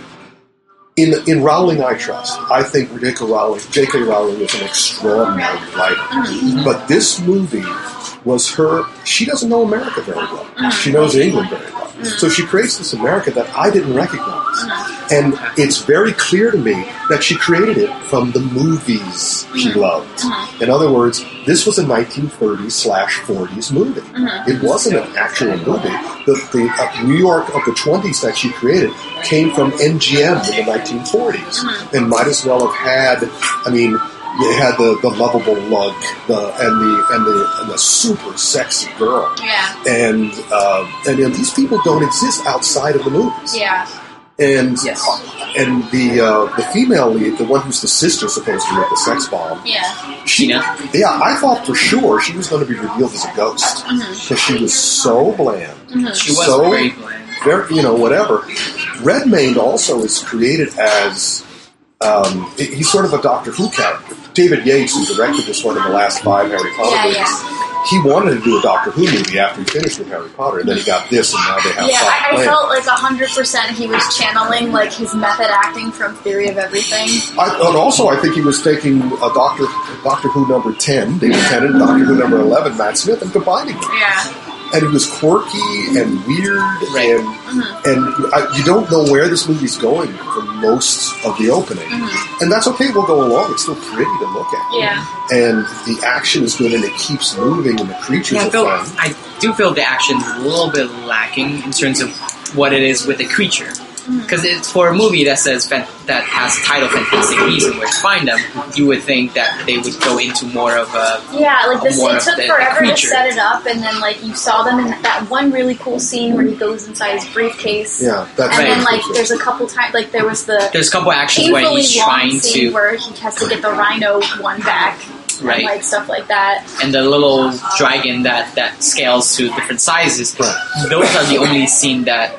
S7: In in Rowling, I trust. I think J K. Rowling, J K. Rowling is an extraordinary writer. But this movie was her. She doesn't know America very well. She knows England very well. So she creates this America that I didn't recognize. And it's very clear to me that she created it from the movies she loved. In other words, this was a nineteen thirties slash forties movie. It wasn't an actual movie. The, the uh, New York of the twenties that she created came from M G M in the nineteen forties, and might as well have had. I mean, it had the, the lovable lug, the and the and the and the super sexy girl.
S8: Yeah.
S7: And uh, and you know, these people don't exist outside of the movies.
S8: Yeah.
S7: And
S9: Yes.
S7: and the uh, the female lead, the one who's the sister supposedly of the sex bomb.
S8: Yeah.
S7: She,
S9: Tina?
S7: yeah, I thought for sure she was going to be revealed as a ghost because she was so bland.
S9: she was
S7: so
S9: very bland.
S7: very, you know, whatever. Redmayne also is created as um, he's sort of a Doctor Who character. David Yates, who directed this one in the last five Harry Potter
S8: Yeah,
S7: movies,
S8: yeah.
S7: he wanted to do a Doctor Who movie after he finished with Harry Potter, and then he got this, and now they have
S8: Yeah,
S7: Soft
S8: I, I
S7: Plane.
S8: felt like a hundred percent he was channeling like his method acting from Theory of Everything.
S7: I, and also, I think he was taking a Doctor Doctor Who number ten, David Tennant, Doctor Who number eleven, Matt Smith, and combining them.
S8: Yeah.
S7: And he was quirky and weird,
S9: Right.
S7: and and I, you don't know where this movie's going for most of the opening, and that's okay. We'll go along; it's still pretty to look at.
S8: Yeah.
S7: And the action is good, and it keeps moving, and the creatures
S9: Yeah, I,
S7: are
S9: feel,
S7: fun.
S9: I do feel the action's a little bit lacking in terms of what it is with the creature. Because it's for a movie that says fan- that has title Fantastic Beasts and Where to Find Them, you would think that they would go into more of a
S8: Yeah, like this,
S9: More
S8: it
S9: of
S8: took
S9: the- the
S8: forever to
S9: creature.
S8: set it up, and then like you saw them in that one really cool scene where he goes inside his briefcase.
S7: Yeah, that's
S8: and then
S9: right.
S8: like there's a couple times like there was the
S9: there's a couple actions where
S8: painfully
S9: he's
S8: long
S9: trying
S8: scene
S9: to
S8: where he has to get the rhino one back,
S9: Right.
S8: and like stuff like that.
S9: and the little dragon that, that scales to different sizes.
S7: Right.
S9: Those are the only scene that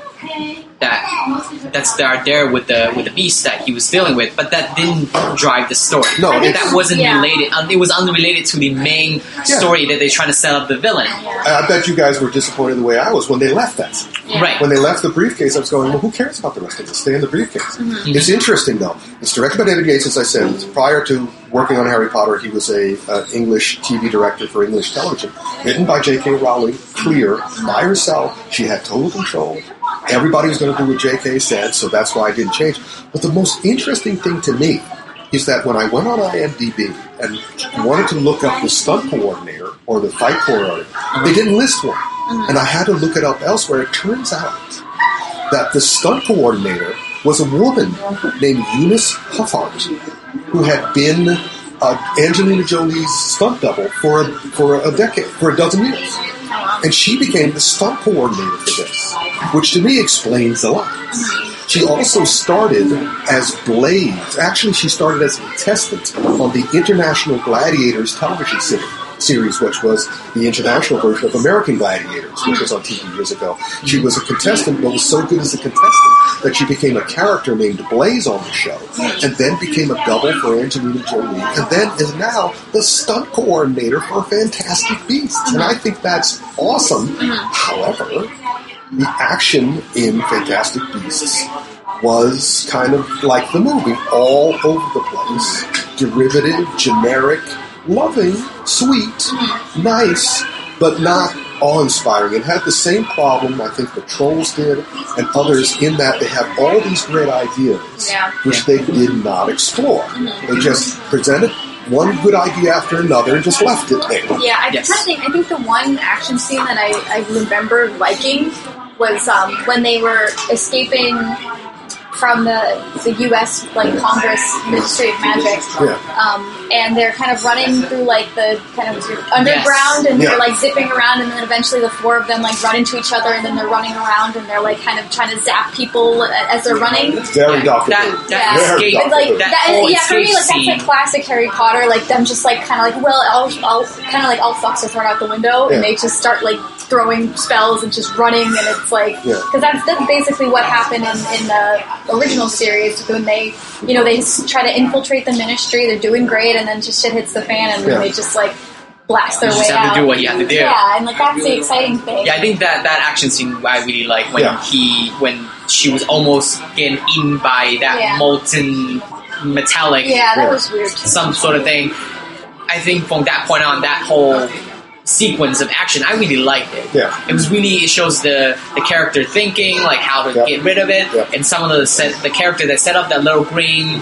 S9: that that's that are there with the with the beast that he was dealing with, but that didn't drive the story.
S7: No,
S8: I think
S7: it's-
S9: that wasn't
S8: yeah.
S9: related. um, It was unrelated to the main
S7: Yeah.
S9: story that they're trying to set up the villain.
S8: Yeah.
S7: I bet you guys were disappointed the way I was when they left that scene.
S8: Yeah.
S9: Right.
S7: When they left the briefcase, I was going, well, who cares about the rest of this? Stay in the briefcase.
S8: Mm-hmm.
S7: It's interesting, though. It's directed by David Yates, as I said. Prior to working on Harry Potter, he was a uh, English T V director for English television. Written by J K. Rowling, clear, by herself. She had total control. everybody was going to do what J K said, so that's why I didn't change. But the most interesting thing to me is that when I went on I M D B and wanted to look up the stunt coordinator or the fight coordinator, they didn't list one. And I had to look it up elsewhere. It turns out that the stunt coordinator was a woman named Eunice Huffart, who had been uh, Angelina Jolie's stunt double for a, for a decade, for a dozen years. And she became the stunt coordinator for this, which to me explains a lot. She also started as Blaze. Actually, she started as a contestant on the International Gladiators television series. series, which was the international version of American Gladiators, which was on T V years ago. She was a contestant, but was so good as a contestant that she became a character named Blaze on the show, and then became a double for Angelina Jolie, and then is now the stunt coordinator for Fantastic Beasts. And I think that's awesome. However, the action in Fantastic Beasts was kind of like the movie, all over the place, derivative, generic, loving, sweet, nice, but not awe-inspiring. It had the same problem I think the Trolls did and others in that they have all these great ideas
S8: Yeah.
S7: which they did not explore. They just presented one good idea after another and just left it there.
S8: Yeah, I
S9: Yes.
S8: kind of think I think the one action scene that I, I remember liking was um, when they were escaping from the the U S like Congress Ministry of Magic,
S7: Yeah.
S8: um, and they're kind of running through like the kind of underground,
S9: Yes.
S8: and
S7: Yeah.
S8: they're like zipping around, and then eventually the four of them like run into each other, and then they're running around, and they're like kind of trying to zap people as they're running.
S7: Very Doctor
S9: That,
S7: Who.
S9: that
S8: Yeah.
S9: escape,
S7: Very
S8: Like
S7: Doctor
S9: that
S8: that,
S9: whole
S8: yeah, for me,
S9: escape
S8: like that's
S9: scene.
S8: like classic Harry Potter. Like them, just like kind of like, well, all, all kind of like all fucks are thrown out the window,
S7: Yeah.
S8: and they just start like throwing spells and just running, and it's like
S7: Yeah.
S8: because that's, that's basically what happened in, in the original series when they, you know, they s- try to infiltrate the Ministry. They're doing great, and then just shit hits the fan, and then
S7: Yeah.
S8: they just like blast their
S9: You
S8: way
S9: just have
S8: out.
S9: to do what you have to do.
S8: Yeah, and like that's the exciting thing.
S9: Yeah, I think that, that action scene I really like when
S7: Yeah.
S9: he when she was almost getting eaten by that
S8: Yeah.
S9: molten metallic
S8: Yeah, that
S7: Yeah.
S8: was weird. Too.
S9: some sort of thing. I think from that point on, that whole sequence of action, I really liked it.
S7: Yeah.
S9: It was really, it shows the, the character thinking, like how to
S7: Yeah.
S9: get rid of it,
S7: Yeah.
S9: and some of the set, the character that set up that little green,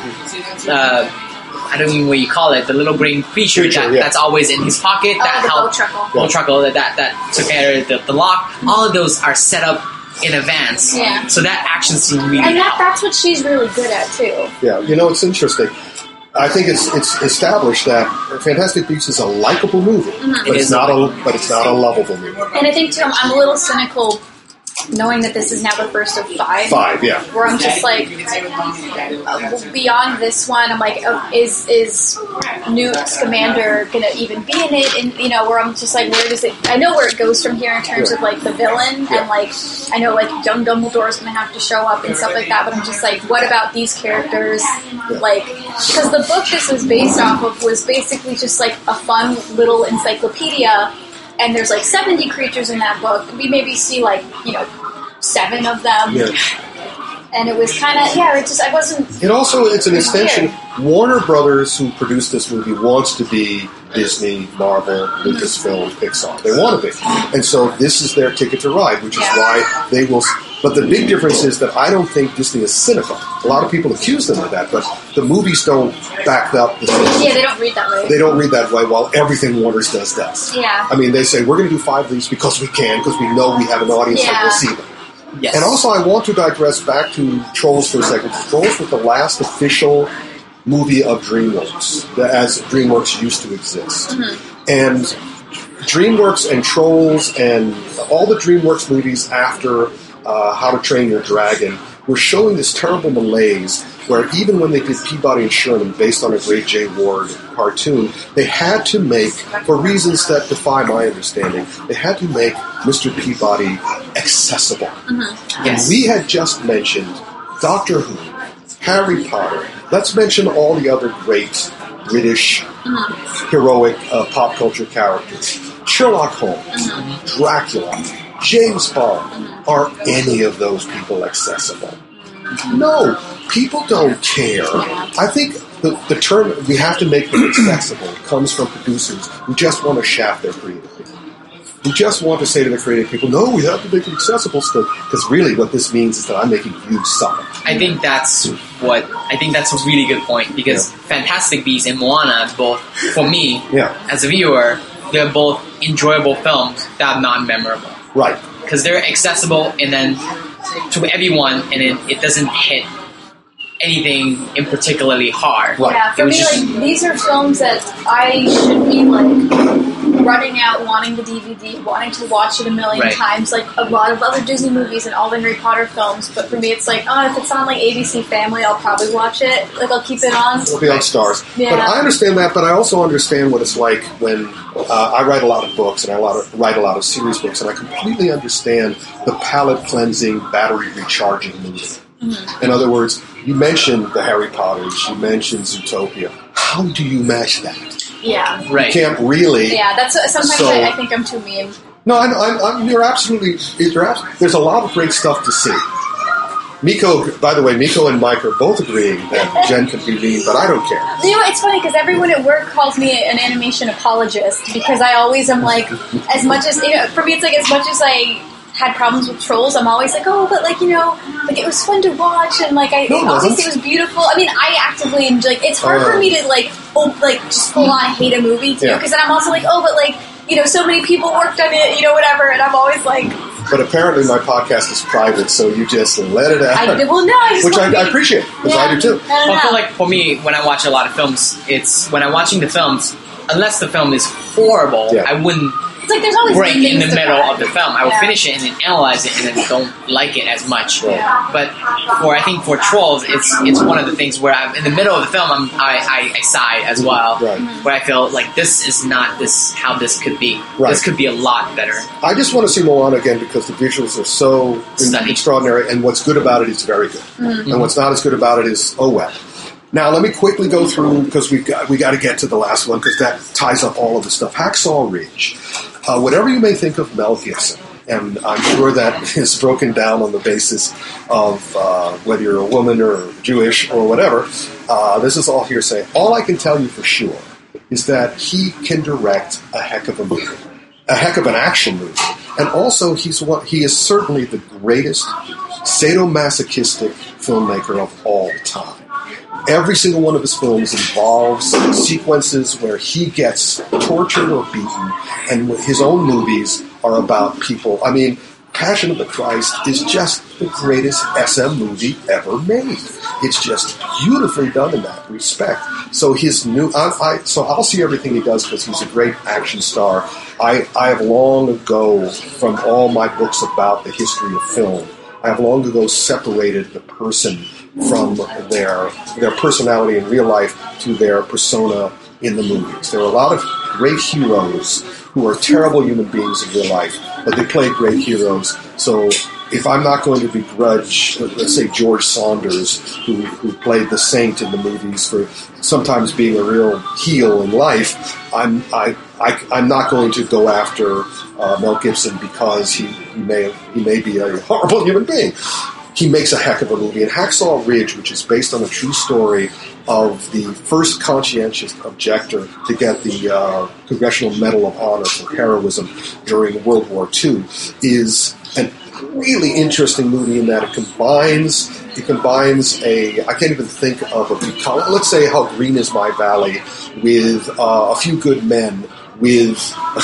S9: uh, I don't even know what you call it, the little green creature,
S7: Creature,
S9: that,
S7: yeah.
S9: that's always in his pocket,
S8: Oh,
S9: that
S8: the
S9: helped,
S8: Bowtruckle.
S9: Bowtruckle, that, that, that took care of the, the lock. All of those are set up in advance.
S8: Yeah.
S9: So that action scene really
S8: And that,
S9: helped.
S8: that's what she's really good at too.
S7: Yeah, you know, it's interesting. I think it's it's established that Fantastic Beasts is a likable movie, but
S9: It
S7: it's
S9: is
S7: not
S9: a
S7: a but it's not a lovable movie.
S8: And I think too, I'm, I'm a little cynical knowing that this is now the first of five.
S7: Five, yeah.
S8: Where I'm just like, uh, beyond this one, I'm like, oh, is is Newt Scamander gonna even be in it? And you know, where I'm just like, where does it? I know where it goes from here in terms
S7: Yeah.
S8: of like the villain,
S7: Yeah.
S8: and like I know like young Dumbledore's gonna have to show up and stuff like that. But I'm just like, what about these characters? Like, because the book this was based off of was basically just like a fun little encyclopedia. And there's like seventy creatures in that book. We maybe see like, you know, seven of them.
S7: Yeah.
S8: And it was kind of, yeah, it just, I wasn't.
S7: It also it's an
S8: It's
S7: extension.
S8: weird.
S7: Warner Brothers, who produced this movie, wants to be Disney, Marvel, Lucasfilm, Pixar. They want to be, and so this is their ticket to ride, which is
S8: Yeah.
S7: why they will. But the big difference is that I don't think Disney is cynical. A lot of people accuse them of that, but the movies don't back up the cynicism.
S8: Yeah, they don't read that way.
S7: They don't read that way, while everything Warner's does does.
S8: Yeah.
S7: I mean, they say, we're going to do five of these because we can, because we know we have an audience that
S8: Yeah.
S7: will see them.
S9: Yes.
S7: And also, I want to digress back to Trolls for a second. Trolls was the last official movie of DreamWorks, the- as DreamWorks used to exist.
S8: Mm-hmm.
S7: And DreamWorks and Trolls and all the DreamWorks movies after uh, How to Train Your Dragon were showing this terrible malaise where even when they did Peabody and Sherman based on a Great J. Ward cartoon, they had to make, for reasons that defy my understanding, they had to make Mister Peabody accessible.
S8: Mm-hmm.
S9: Yes.
S7: And we had just mentioned Doctor Who, Harry Potter. Let's mention all the other great British heroic uh, pop culture characters. Sherlock Holmes, Dracula, James Bond. Are any of those people accessible? No, people don't care. I think the, the term we have to make them accessible comes from producers who just want to shaft their creative people. who just want to say to the creative people, no, we have to make it accessible still. Because really what this means is that I'm making you suffer.
S9: I think that's what I think that's a really good point because yeah. Fantastic Beasts and Moana, both for me
S7: yeah.
S9: as a viewer, they're both enjoyable films that are not memorable.
S7: Right.
S9: Because they're accessible and then to everyone, and it, it doesn't hit anything in particularly hard.
S7: Right.
S8: Yeah, for me, just, like these are films that I should be like running out, wanting the D V D, wanting to watch it a million
S9: right.
S8: times, like a lot of other Disney movies and all the Harry Potter films. But for me, it's like, oh, if it's on like A B C Family, I'll probably watch it. Like I'll keep it on.
S7: It'll be on Stars.
S8: Yeah.
S7: But I understand that. But I also understand what it's like when uh, I write a lot of books and I lot of, write a lot of series books, and I completely understand the palate cleansing, battery recharging movie. Mm-hmm. In other words, you mentioned the Harry Potters, you mentioned Zootopia. How do you match that?
S8: Yeah.
S9: Right.
S7: You can't really.
S8: Yeah, that's sometimes
S7: so,
S8: I, I think I'm too mean.
S7: No, I'm, I'm, I'm, you're absolutely. You're absolutely. There's a lot of great stuff to see. Miko, by the way, Miko and Mike are both agreeing that Jen can be mean, but I don't care.
S8: You know, it's funny because everyone at work calls me an animation apologist because I always am like, as much as, you know, for me it's like as much as I had problems with Trolls, I'm always like, oh, but like, you know, like it was fun to watch and like I
S7: no,
S8: obviously it was beautiful. I mean, I actively enjoy, like, it's hard uh, for me to like, oh, like just full on hate a movie too, because yeah. then I'm also like, oh, but like, you know, so many people worked on it, you know, whatever, and I'm always like.
S7: But apparently my podcast is private, so you just let it out.
S8: I, well, no, I just
S7: Which I, I appreciate, because
S8: yeah,
S7: I do too.
S8: I,
S9: well, I feel like for me, when I watch a lot of films, it's when I'm watching the films, unless the film is horrible,
S7: yeah.
S9: I wouldn't
S8: it's like there's always
S9: break in the middle
S8: find.
S9: of the film. I will
S8: yeah.
S9: finish it and then analyze it and then don't like it as much.
S8: Yeah.
S9: But for I think for Trolls, it's it's one of the things where I'm in the middle of the film, I'm, I, I I sigh as well,
S7: right.
S9: where I feel like this is not this how this could be.
S7: Right.
S9: This could be a lot better.
S7: I just want to see Moana again because the visuals are so
S9: Stunning.
S7: extraordinary, and what's good about it is very good,
S8: mm-hmm.
S7: and what's not as good about it is oh well. Now let me quickly go through because we got we got to get to the last one because that ties up all of the stuff. Hacksaw Ridge. Uh, whatever you may think of Mel Gibson, and I'm sure that is broken down on the basis of uh, whether you're a woman or Jewish or whatever, uh, this is all hearsay. All I can tell you for sure is that he can direct a heck of a movie, a heck of an action movie, and also he's one, he is certainly the greatest sadomasochistic filmmaker of all time. Every single one of his films involves sequences where he gets tortured or beaten, and his own movies are about people. I mean, Passion of the Christ is just the greatest S M movie ever made. It's just beautifully done in that respect. So his new, I, I so I'll see everything he does because he's a great action star. I, I have long ago, from all my books about the history of film, I have long ago separated the person from their their personality in real life to their persona in the movies. There are a lot of great heroes who are terrible human beings in real life, but they play great heroes. So if I'm not going to begrudge, let's say, George Saunders, who, who played the saint in the movies for sometimes being a real heel in life, I'm I, I I'm not going to go after uh, Mel Gibson because he, he may he may be a horrible human being. He makes a heck of a movie. And Hacksaw Ridge, which is based on a true story of the first conscientious objector to get the uh, Congressional Medal of Honor for heroism during World War Two, is a really interesting movie in that it combines it combines a I can't even think of a let's say How Green Is My Valley with uh, A Few Good Men with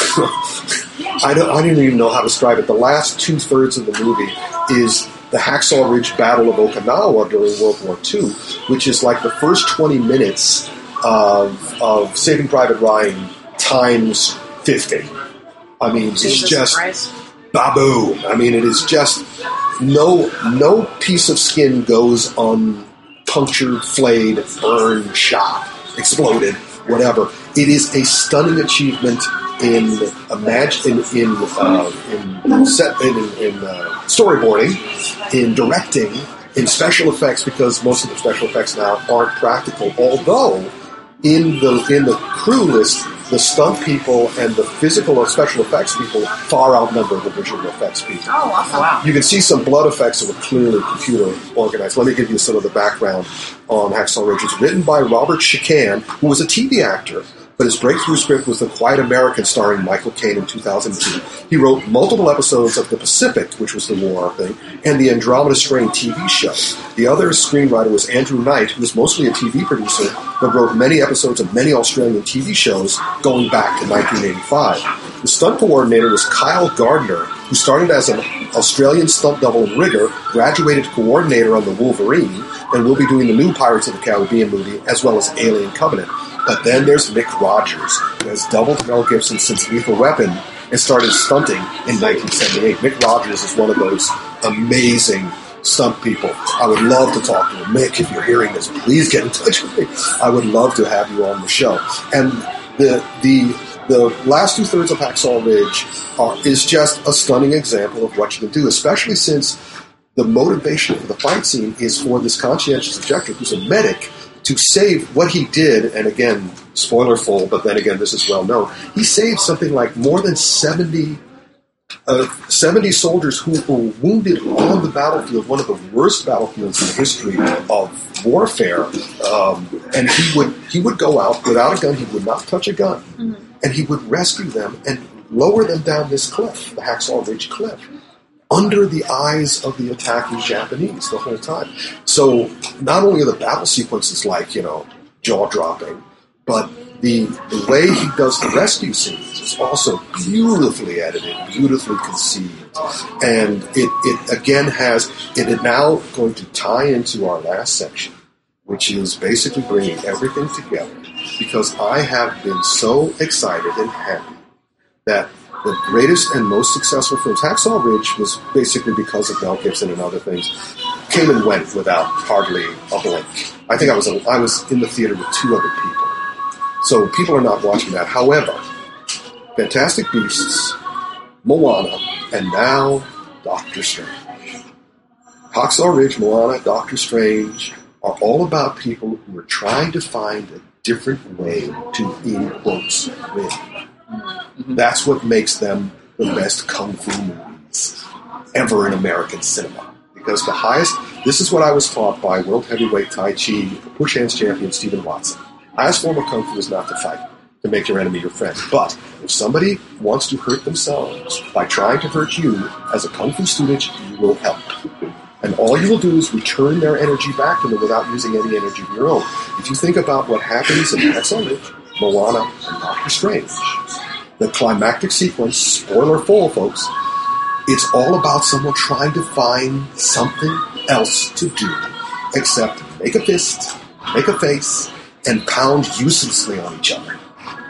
S7: I don't I don't even know how to describe it. The last two thirds of the movie is the Hacksaw Ridge Battle of Okinawa during World War Two, which is like the first twenty minutes of, of Saving Private Ryan times fifty. I mean, it's just baboom. I mean, it is just no no piece of skin goes unpunctured, flayed, burned, shot, exploded, whatever. It is a stunning achievement in imagine in in, uh, in set in, in uh, storyboarding, in directing, in special effects, because most of the special effects now aren't practical. Although in the in the crew list, the stunt people and the physical or special effects people far outnumber the visual effects people.
S8: Oh, awesome!
S9: Wow.
S7: You can see some blood effects that were clearly computer organized. Let me give you some of the background on Hacksaw Ridge. It's written by Robert Chicane, who was a T V actor but his breakthrough script was The Quiet American starring Michael Caine in two thousand two. He wrote multiple episodes of The Pacific, which was the war thing, and the Andromeda Strain T V show. The other screenwriter was Andrew Knight, who was mostly a T V producer, but wrote many episodes of many Australian T V shows going back to nineteen eighty-five. The stunt coordinator was Kyle Gardner, who started as an Australian stunt double and rigger, graduated coordinator on The Wolverine, and will be doing the new Pirates of the Caribbean movie, as well as Alien Covenant. But then there's Mick Rogers, who has doubled Mel Gibson since Lethal Weapon and started stunting in nineteen seventy-eight. Mick Rogers is one of those amazing stunt people. I would love to talk to him. Mick, if you're hearing this, please get in touch with me. I would love to have you on the show. And the the the last two thirds of Hacksaw Ridge are, is just a stunning example of what you can do, especially since the motivation for the fight scene is for this conscientious objector who's a medic to save what he did, and again, spoilerful, but then again, this is well known, he saved something like more than seventy, uh, seventy soldiers who were wounded on the battlefield, one of the worst battlefields in the history of warfare, um, and he would he would go out without a gun, he would not touch a gun, mm-hmm. and he would rescue them and lower them down this cliff, the Hacksaw Ridge Cliff, under the eyes of the attacking Japanese the whole time. So not only are the battle sequences like, you know, jaw-dropping, but the the way he does the rescue scenes is also beautifully edited, beautifully conceived. And it, it again has, it is now going to tie into our last section, which is basically bringing everything together, because I have been so excited and happy that the greatest and most successful films, Hacksaw Ridge was basically because of Mel Gibson and other things, came and went without hardly a blink. I think I was a, I was in the theater with two other people. So people are not watching that. However, Fantastic Beasts, Moana, and now Doctor Strange. Hacksaw Ridge, Moana, Doctor Strange are all about people who are trying to find a different way to, in quotes, win. Mm-hmm. That's what makes them the best kung fu movies ever in American cinema. Because the highest, this is what I was taught by world heavyweight Tai Chi push hands champion Stephen Watson. Highest form of kung fu is not to fight, to make your enemy your friend. But if somebody wants to hurt themselves by trying to hurt you, as a kung fu student, you will help. And all you will do is return their energy back to them without using any energy of your own. If you think about what happens in Hacksaw Ridge, Moana, and Doctor Strange, the climactic sequence, spoiler full, folks, it's all about someone trying to find something else to do except make a fist, make a face, and pound uselessly on each other.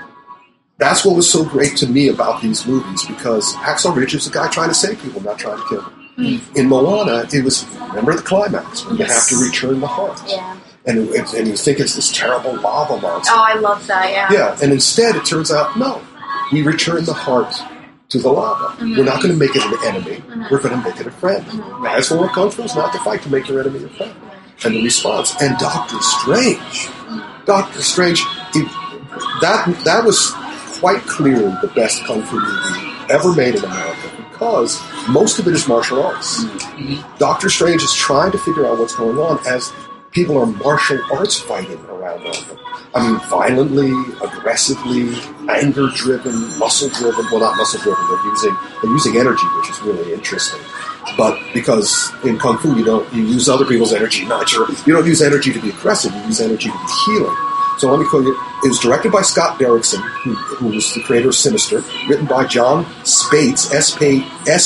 S7: That's what was so great to me about these movies, because Hacksaw Ridge is a guy trying to save people, not trying to kill them. Mm. In Moana, it was, remember the climax, when yes. you have to return the heart. Yeah. And, it, and you think it's this terrible lava monster.
S8: Oh, I love that, yeah.
S7: Yeah, and instead it turns out, no. We return the heart to the lava. Mm-hmm. We're not going to make it an enemy. Mm-hmm. We're going to make it a friend. Mm-hmm. The highest form of kung fu is not to fight, to make your enemy your friend. And the response. And Doctor Strange. Mm-hmm. Doctor Strange, it, that that was quite clearly the best kung fu movie ever made in America, because most of it is martial arts. Mm-hmm. Doctor Strange is trying to figure out what's going on as people are martial arts fighting around them. I mean, violently, aggressively, anger-driven, muscle-driven. Well, not muscle-driven. They're using they're using energy, which is really interesting. But because in kung fu, you don't you use other people's energy, not your. You don't use energy to be aggressive. You use energy to be healing. So let me call you. It was directed by Scott Derrickson, who, who was the creator of Sinister. Written by John Spates, S P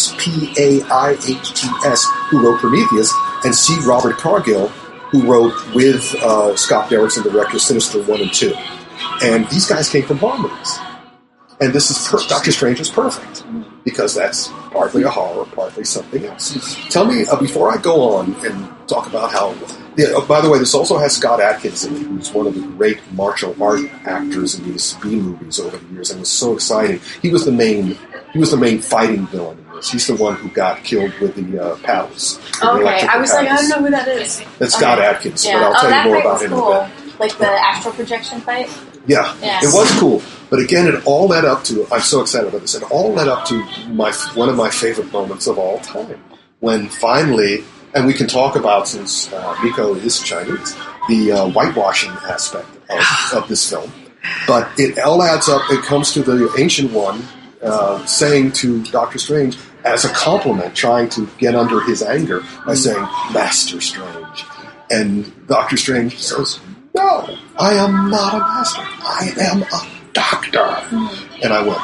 S7: A I H T S, who wrote Prometheus, and C. Robert Cargill, who wrote with uh, Scott Derrickson, the director of Sinister one and two. And these guys came from horror movies. And this is per- Doctor Strange is perfect, because that's partly a horror, partly something else. Tell me, uh, before I go on and talk about how... Yeah, oh, by the way, this also has Scott Adkinson, who's one of the great martial art actors in these B movies over the years, and it was so exciting. He was the main, he was the main fighting villain in this. He's the one who got killed with the uh, paddles.
S8: Okay, I was like, I don't know who that is.
S7: That's
S8: okay.
S7: Scott Adkinson,
S8: yeah.
S7: but I'll
S8: oh,
S7: tell you more about him
S8: cool.
S7: in a bit.
S8: Like the astral projection fight?
S7: Yeah, yeah, it was cool. But again, it all led up to, I'm so excited about this, it all led up to my one of my favorite moments of all time, when finally... And we can talk about, since uh, Miko is Chinese, the uh, whitewashing aspect of, of this film. But it all adds up. It comes to the Ancient One uh, saying to Doctor Strange, as a compliment, trying to get under his anger by saying, Master Strange. And Doctor Strange says, no, I am not a master. I am a doctor. And I went,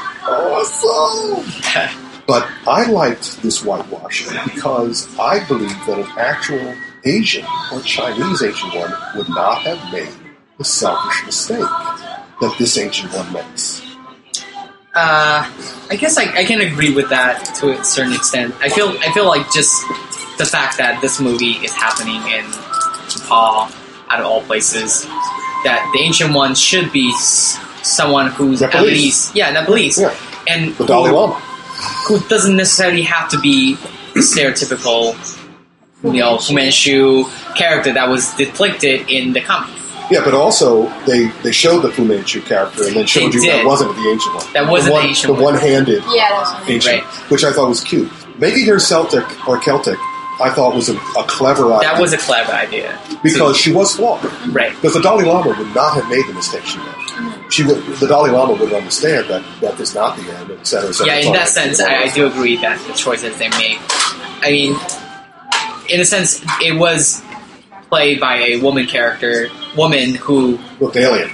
S7: awesome. But I liked this whitewashing because I believe that an actual Asian or Chinese Ancient One would not have made the selfish mistake that this Ancient One makes.
S9: Uh, I guess I, I can agree with that to a certain extent. I feel I feel like just the fact that this movie is happening in Nepal, out of all places, that the Ancient One should be s- someone who's
S7: Nepalese.
S9: at least yeah Nepalese,
S7: Yeah.
S9: and
S7: The Dalai
S9: who,
S7: Lama.
S9: who doesn't necessarily have to be the stereotypical, you know, Fu Manchu character that was depicted in the comic.
S7: Yeah, but also they, they showed the Fu Manchu character and then showed
S9: They
S7: you that
S9: did.
S7: wasn't the Ancient One.
S9: That wasn't
S7: the, one,
S9: the Ancient
S7: the
S9: One.
S7: one-handed
S8: Yeah, that's
S7: Ancient,
S9: Right.
S7: which I thought was cute. Making her Celtic or Celtic, I thought was a, a clever idea.
S9: That was a clever idea
S7: because
S9: too.
S7: she was flawed.
S9: Right.
S7: Because the Dalai Lama would not have made the mistake she made. She would, the Dalai Lama would understand that that is not the end, et cetera, et cetera.
S9: Yeah, in that sense, I, I do agree that the choices they made. I mean, in a sense, it was played by a woman character, woman who
S7: Looked alien.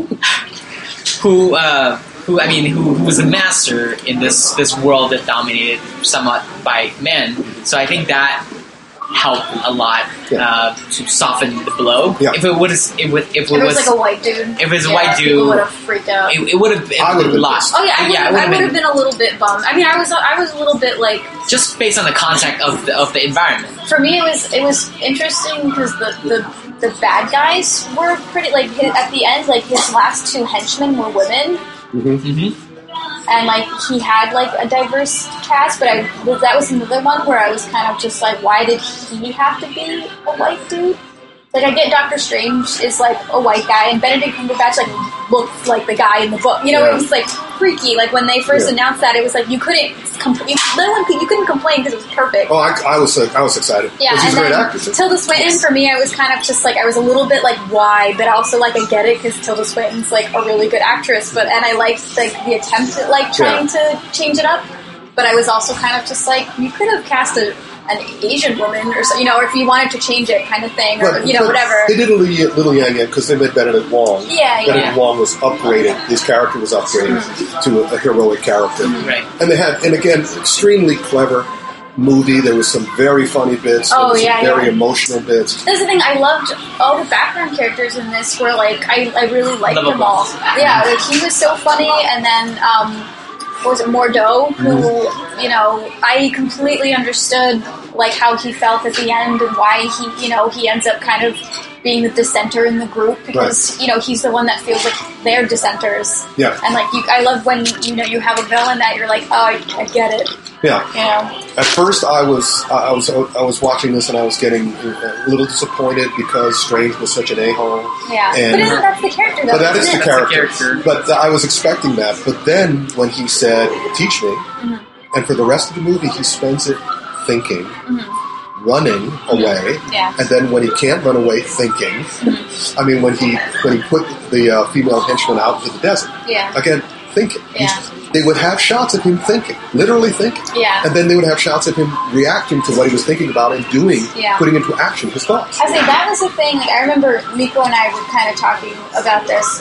S9: who uh, who I mean who, who was a master in this this world that dominated somewhat by men. So I think that helped a lot
S7: Yeah.
S9: uh, to soften the blow.
S7: Yeah.
S9: If it was, it would, if it,
S8: If it was,
S9: was,
S8: like a white dude.
S9: if it was a
S8: yeah,
S9: white
S8: people
S9: dude,
S8: would have freaked out.
S9: it, it would have been
S7: I would've
S9: a
S7: been
S9: lot.
S7: pissed.
S8: Oh yeah, I would
S9: yeah,
S8: have
S9: it would've
S8: been, been a little bit bummed. I mean, I was I was a little bit like,
S9: just based on the context of the of the environment.
S8: for me it was it was interesting because the, the the bad guys were pretty like his, at the end, like his last two henchmen were women.
S9: Mm-hmm.
S8: And like he had like a diverse cast, but I that was another one where I was kind of just like, why did he have to be a white dude? Like, I get Doctor Strange is like a white guy, and Benedict Cumberbatch like looked like the guy in the book. You know,
S7: Yeah.
S8: it was like freaky. Like when they first
S7: Yeah.
S8: announced that, it was like you couldn't compl- you, no one could, you couldn't complain because it was perfect.
S7: Oh, I, I was uh, I was excited.
S8: Yeah,
S7: Because he's
S8: and
S7: a great
S8: then
S7: actor.
S8: Tilda Swinton, for me, I was kind of just like, I was a little bit like, why? But also, like, I get it because Tilda Swinton's like a really good actress, but and I liked like the attempt at like trying to change it up. But I was also kind of just like, you could have cast a, an Asian woman or so, you know, or if you wanted to change it, kind of thing, or
S7: But-
S8: you know,
S7: but
S8: whatever.
S7: They did a little, little Yang Yang because they made Benedict Wong.
S8: Yeah, yeah.
S7: Benedict Wong was upgraded. His character was upgraded to a, a heroic character.
S9: Right.
S7: And they had, and again, extremely clever movie. There was some very funny bits. There
S8: Oh,
S7: was
S8: yeah,
S7: some very
S8: yeah.
S7: emotional bits.
S8: That's the thing. I loved all the background characters in this. Were like I, I really liked
S9: Lovable.
S8: them all. Yeah, like he was so funny, and then um, what was it Mordo? Who you know I completely understood like how he felt at the end and why he you know he ends up kind of being the dissenter in the group because you know he's the one that feels like they're dissenters.
S7: Yeah.
S8: And like you, I love when you know you have a villain that you're like, oh, I, I get it.
S7: Yeah.
S8: You know.
S7: At first, I was I I was I was watching this and I was getting a little disappointed because Strange was such an a-hole.
S8: Yeah.
S7: And-
S8: but isn't that the character though?
S7: But that is
S8: isn't
S7: the
S8: it?
S7: character.
S9: character.
S7: But th- I was expecting that. But then when he said, "Teach me,"
S8: Mm-hmm.
S7: and for the rest of the movie, he spends it thinking,
S8: Mm-hmm.
S7: running away,
S8: Yeah.
S7: and then when he can't run away, thinking.
S8: Mm-hmm.
S7: I mean, when he when he put the uh, female henchman out into the desert,
S8: Yeah.
S7: again thinking.
S8: Yeah.
S7: They would have shots of him thinking, literally thinking.
S8: Yeah.
S7: And then they would have shots of him reacting to what he was thinking about and doing,
S8: Yeah.
S7: putting into action his thoughts.
S8: I think that was the thing. Like, I remember Miko and I were kind of talking about this,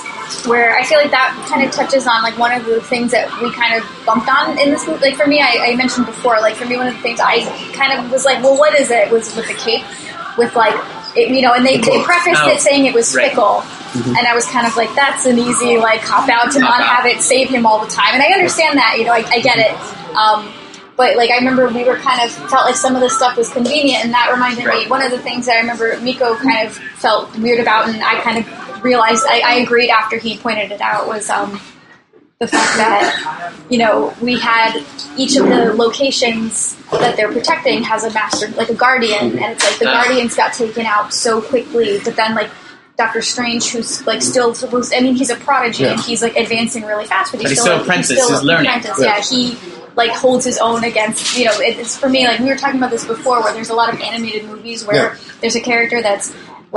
S8: where I feel like that kind of touches on like one of the things that we kind of bumped on in this movie. Like for me, I, I mentioned before. Like for me, one of the things I kind of was like, well, what is it? Was with the cape, with like it, you know, and they, they prefaced
S9: Oh,
S8: it saying it was
S9: right.
S8: fickle. And I was kind of like, that's an easy like cop out to
S9: Cop
S8: not
S9: out.
S8: have it save him all the time. And I understand that, you know, I, I get it. Um, but like I remember we were kind of felt like some of this stuff was convenient, and that reminded me
S9: Right.
S8: one of the things that I remember Miko kind of felt weird about, and I kind of realized I, I agreed after he pointed it out was um, the fact that you know we had each of the locations that they're protecting has a master, like a guardian, and it's like the
S9: Ah.
S8: guardians got taken out so quickly, but then like Doctor Strange, who's like still supposed, I mean, he's a prodigy
S7: Yeah.
S8: and he's like advancing really fast, but he's,
S9: But he's
S8: still,
S9: still
S8: like,
S9: apprentice,
S8: he's, still
S9: he's learning.
S8: apprentice.
S7: Yeah.
S8: Yeah, he like holds his own against, you know, it, it's for me, like we were talking about this before, where there's a lot of animated movies where
S7: Yeah.
S8: there's a character that's like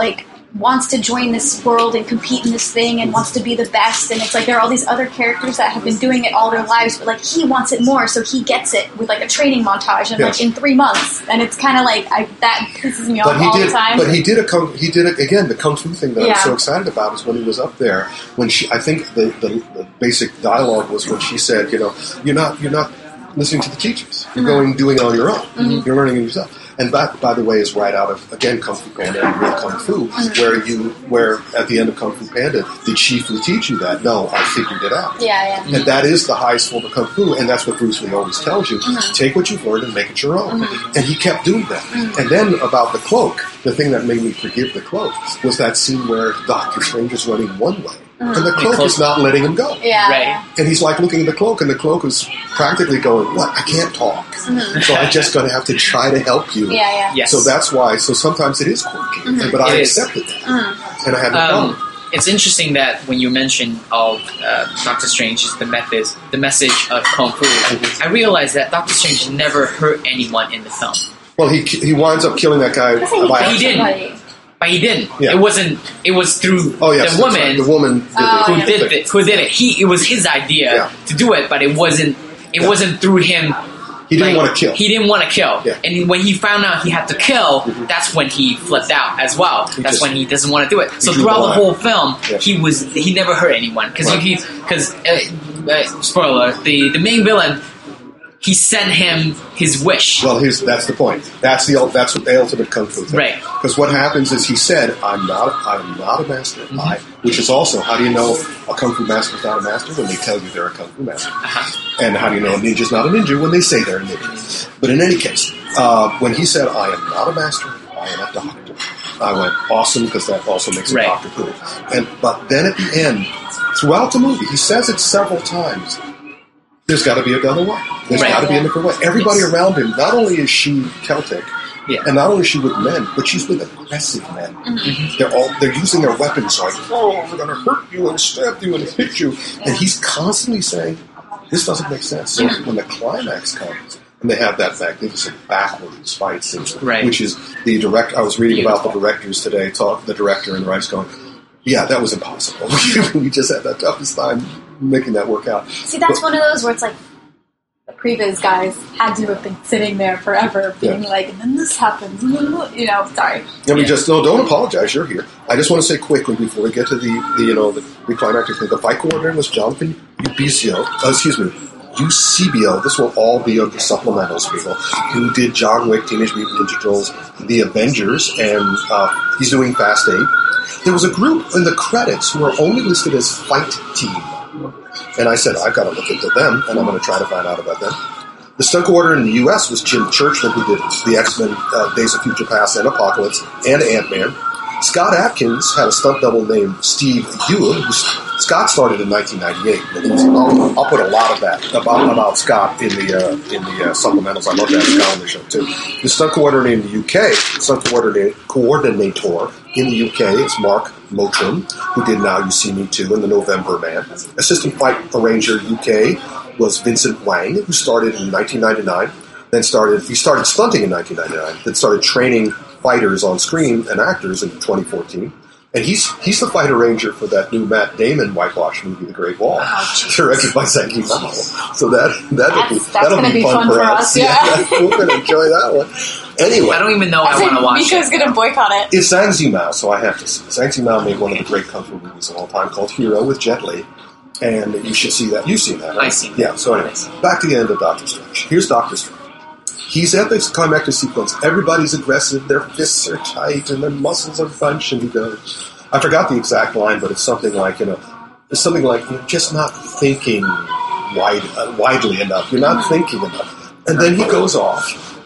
S8: wants to join this world and compete in this thing and wants to be the best, and it's like there are all these other characters that have been doing it all their lives, but like he wants it more, so he gets it with like a training montage and
S7: Yes.
S8: like in three months, and it's kind of like I, that pisses me off
S7: But he
S8: all
S7: did.
S8: the time.
S7: But he did a kung, he did it again. The kung fu thing that I was
S8: Yeah.
S7: so excited about is when he was up there. When she, I think the, the, the basic dialogue was when she said, you know, you're not you're not listening to the teachers. You're
S8: Mm-hmm.
S7: going doing it on your own. You're learning it yourself. And that, by the way, is right out of again Kung Fu Panda and Real Kung Fu,
S8: Mm-hmm.
S7: where you where at the end of Kung Fu Panda, did Shifu teach you that? No, I figured it out.
S8: yeah, yeah.
S7: And that is the highest form of Kung Fu, and that's what Bruce Lee always tells you.
S8: Mm-hmm.
S7: Take what you've learned and make it your own. And he kept doing that. And then about the cloak, the thing that made me forgive the cloak was that scene where Doctor Strange is running one way, and the cloak
S9: cloak-
S7: is not letting him go.
S8: Yeah,
S9: Right.
S8: yeah.
S7: And he's like looking at the cloak, and the cloak is practically going, what? I can't talk. So I'm just going to have to try to help you.
S8: Yeah, yeah.
S9: Yes.
S7: So that's why, so sometimes it is quirky,
S8: Mm-hmm.
S7: but I
S9: It is.
S7: accepted that. And I had no
S9: Um,
S7: problem.
S9: it's interesting that when you mentioned of uh, Doctor Strange is the method, the message of Kung Fu, I realized that Doctor Strange never hurt anyone in the film.
S7: Well, he he winds up killing that guy
S8: That's how he
S7: by
S8: kills
S9: He didn't.
S8: somebody.
S9: But he didn't.
S7: Yeah.
S9: It wasn't. It was through
S7: Oh, yes.
S9: the
S7: that's
S9: woman
S7: right. The woman did
S8: Oh,
S7: the-
S9: who
S8: yeah.
S9: did it. Who did it? He. It was his idea
S7: Yeah.
S9: to do it, but it wasn't. It
S7: Yeah.
S9: wasn't through him.
S7: He didn't
S9: like,
S7: want to kill.
S9: He didn't want to kill.
S7: Yeah.
S9: And when he found out he had to kill, that's when he flipped out as well.
S7: He
S9: that's
S7: just-
S9: when he doesn't want to do it. So
S7: drew
S9: throughout
S7: the
S9: the
S7: line.
S9: whole film,
S7: Yeah.
S9: he was he never hurt anyone because
S7: Right.
S9: he because uh, uh, spoiler the the main villain he sent him his wish.
S7: Well, here's that's the point. That's the ul- that's what the ultimate kung fu thing.
S9: Right.
S7: Because what happens is he said, "I'm not. I'm not a master."
S9: Mm-hmm.
S7: I, which is also how do you know a kung fu master is not a master when they tell you they're a kung fu master?
S9: Uh-huh.
S7: And how do you know a ninja's not a ninja when they say they're a ninja? But in any case, uh, when he said, "I am not a master, I am a doctor," I went awesome because that also makes
S9: Right.
S7: a doctor cool. And but then at the end, throughout the movie, he says it several times. There's got to be another way. There's
S9: Right.
S7: got to be a different way. Everybody
S9: Yes.
S7: around him, not only is she Celtic,
S9: Yeah.
S7: and not only is she with men, but she's with aggressive men. They're all they're using their weapons like, oh, we're going to hurt you and stab you and hit you. And he's constantly saying, this doesn't make sense. So when the climax comes, and they have that magnificent backwards fight scene,
S9: Right.
S7: which is the direct. I was reading about the directors today, talk the director and the writers going, yeah, that was impossible. We just had the toughest time making that work out.
S8: See, that's one of those where it's like the previs guys had to have been sitting there forever, being
S7: Yeah.
S8: like, and then this happens, and then what- you know. Sorry.
S7: I mean,
S9: Yeah.
S7: just no. Don't apologize. You're here. I just want to say quickly before we get to the, the you know the, the climactic thing. The fight coordinator was Jonathan Ubicio. Uh, excuse me, Eusebio. This will all be on the supplementals, people. Who did John Wick, Teenage Mutant Ninja Turtles, The Avengers, and uh, he's doing Fast Eight. There was a group in the credits who are only listed as Fight Team, and I said I've got to look into them, and I'm going to try to find out about them. The stunt coordinator in the U S was Jim Churchman, who did the X-Men, uh, Days of Future Past, and Apocalypse, and Ant-Man. Scott Atkins had a stunt double named Steve Ewan, who Scott started in nineteen ninety-eight. I'll, I'll put a lot of that about, about Scott in the uh, in the uh, supplementals. I love that Scott on the show too. The stunt coordinator in the U K, stunt coordinator, coordinator in the U K is Mark Mottram, who did Now You See Me Too and The November Man. Assistant fight arranger U K was Vincent Wang, who started in nineteen ninety-nine. Then started he started stunting in nineteen ninety-nine. Then started training fighters on screen and actors in twenty fourteen. And he's he's the fight arranger for that new Matt Damon whitewash movie, The Great Wall,
S8: Oh,
S7: directed by Zenki Mao. So that that'll
S8: That's-
S7: be
S8: that's
S7: that'll
S8: gonna
S7: be,
S8: be
S7: fun,
S8: fun
S7: for
S8: for
S7: us.
S8: us, yeah.
S7: We're going to enjoy that one. Anyway,
S9: I don't even know I,
S8: I
S9: want to
S8: think
S9: watch
S8: Mika's
S9: it.
S8: gonna boycott it.
S7: it's Zhang Zimao, so I have to see. Zhang Zimao made one of the great kung fu movies of all time called Hero with Jet Li, and you should see that. You've seen that, right?
S9: I've seen that.
S7: Yeah. So anyway, back to the end of Doctor Strange. Here's Doctor Strange. He's at this climactic sequence. Everybody's aggressive. Their fists are tight and their muscles are bunched. And he goes, I forgot the exact line, but it's something like, you know, it's something like, you're just not thinking wide, uh, widely enough. You're not thinking enough. And then he goes off,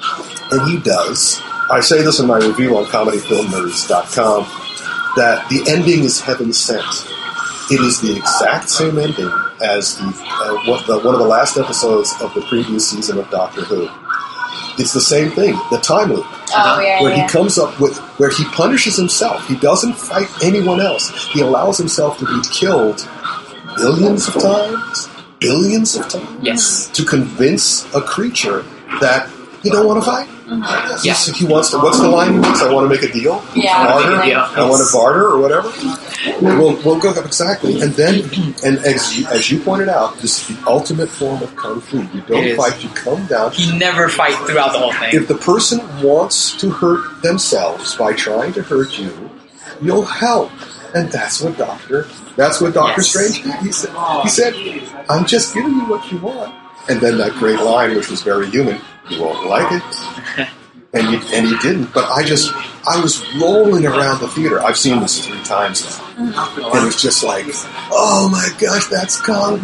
S7: and he does. I say this in my review on comedy film nerds dot com, that the ending is heaven sent. It is the exact same ending as the, uh, what the one of the last episodes of the previous season of Doctor Who. It's the same thing, the time loop,
S8: Oh yeah,
S7: where
S8: yeah.
S7: he comes up with, where he punishes himself. He doesn't fight anyone else. He allows himself to be killed billions of times, billions of times,
S9: Yes.
S7: to convince a creature that you don't want to fight.
S8: Mm-hmm.
S7: Yeah. He, he wants to. What's the line he makes? I want to make a deal.
S8: Yeah.
S7: Barter.
S9: Make a deal.
S7: I want to barter or whatever. We'll, we'll go exactly. And then, and as you, as you pointed out, this is the ultimate form of kung fu. You don't fight. You come down.
S9: He never fight throughout the whole thing.
S7: If the person wants to hurt themselves by trying to hurt you, you'll help. And that's what Doctor. That's what Doctor
S9: Yes.
S7: Strange did. He said, he said, "I'm just giving you what you want." And then that great line, which was very human, "You won't like it," and you and you didn't. But I just, I was rolling around the theater. I've seen this three times now, and it was just like, "Oh my gosh, that's kung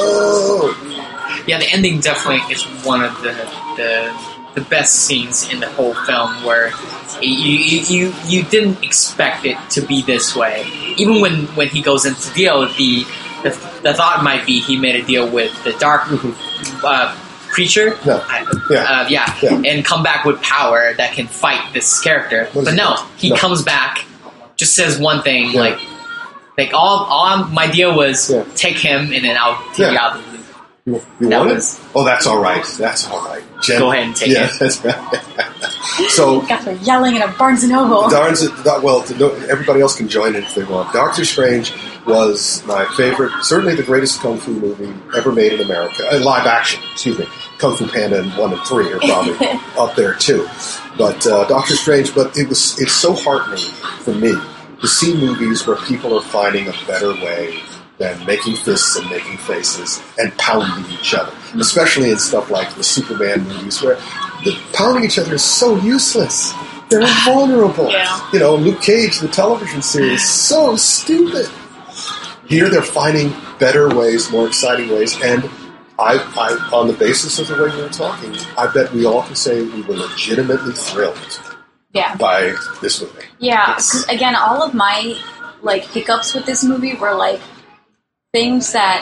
S7: fu!"
S9: Yeah, the ending definitely is one of the the, the best scenes in the whole film, where you, you you you didn't expect it to be this way. Even when, when he goes into the deal, the, the the thought might be he made a deal with the dark uh, creature,
S7: No. Yeah.
S9: Uh, yeah,
S7: Yeah.
S9: and come back with power that can fight this character.
S7: What is
S9: But
S7: it
S9: no,
S7: called?
S9: he
S7: No.
S9: comes back, just says one thing,
S7: Yeah.
S9: like like all all my deal was
S7: Yeah.
S9: take him and then I'll take
S7: Yeah.
S9: you out.
S7: You, you
S9: That
S7: want
S9: was-
S7: it? Oh, that's all right. That's all right. Jen,
S9: Go ahead and take
S7: yeah,
S9: it.
S7: That's right. So,
S8: Guys are yelling at a Barnes and Noble.
S7: Darn's it, well, to know- everybody else can join in if they want. Doctor Strange was my favorite, certainly the greatest kung fu movie ever made in America. Uh, live action, excuse me. Kung Fu Panda and one and three are probably up there too. But uh, Doctor Strange, but it was it's so heartening for me to see movies where people are finding a better way than making fists and making faces and pounding each other. Especially in stuff like the Superman movies where the pounding each other is so useless. They're invulnerable.
S8: Yeah.
S7: You know, Luke Cage, the television series, so stupid. Here they're finding better ways, more exciting ways, and I, I, on the basis of the way we were talking, I bet we all can say we were legitimately thrilled
S8: Yeah.
S7: by this movie.
S8: Yeah, 'cause again, all of my like hiccups with this movie were like things that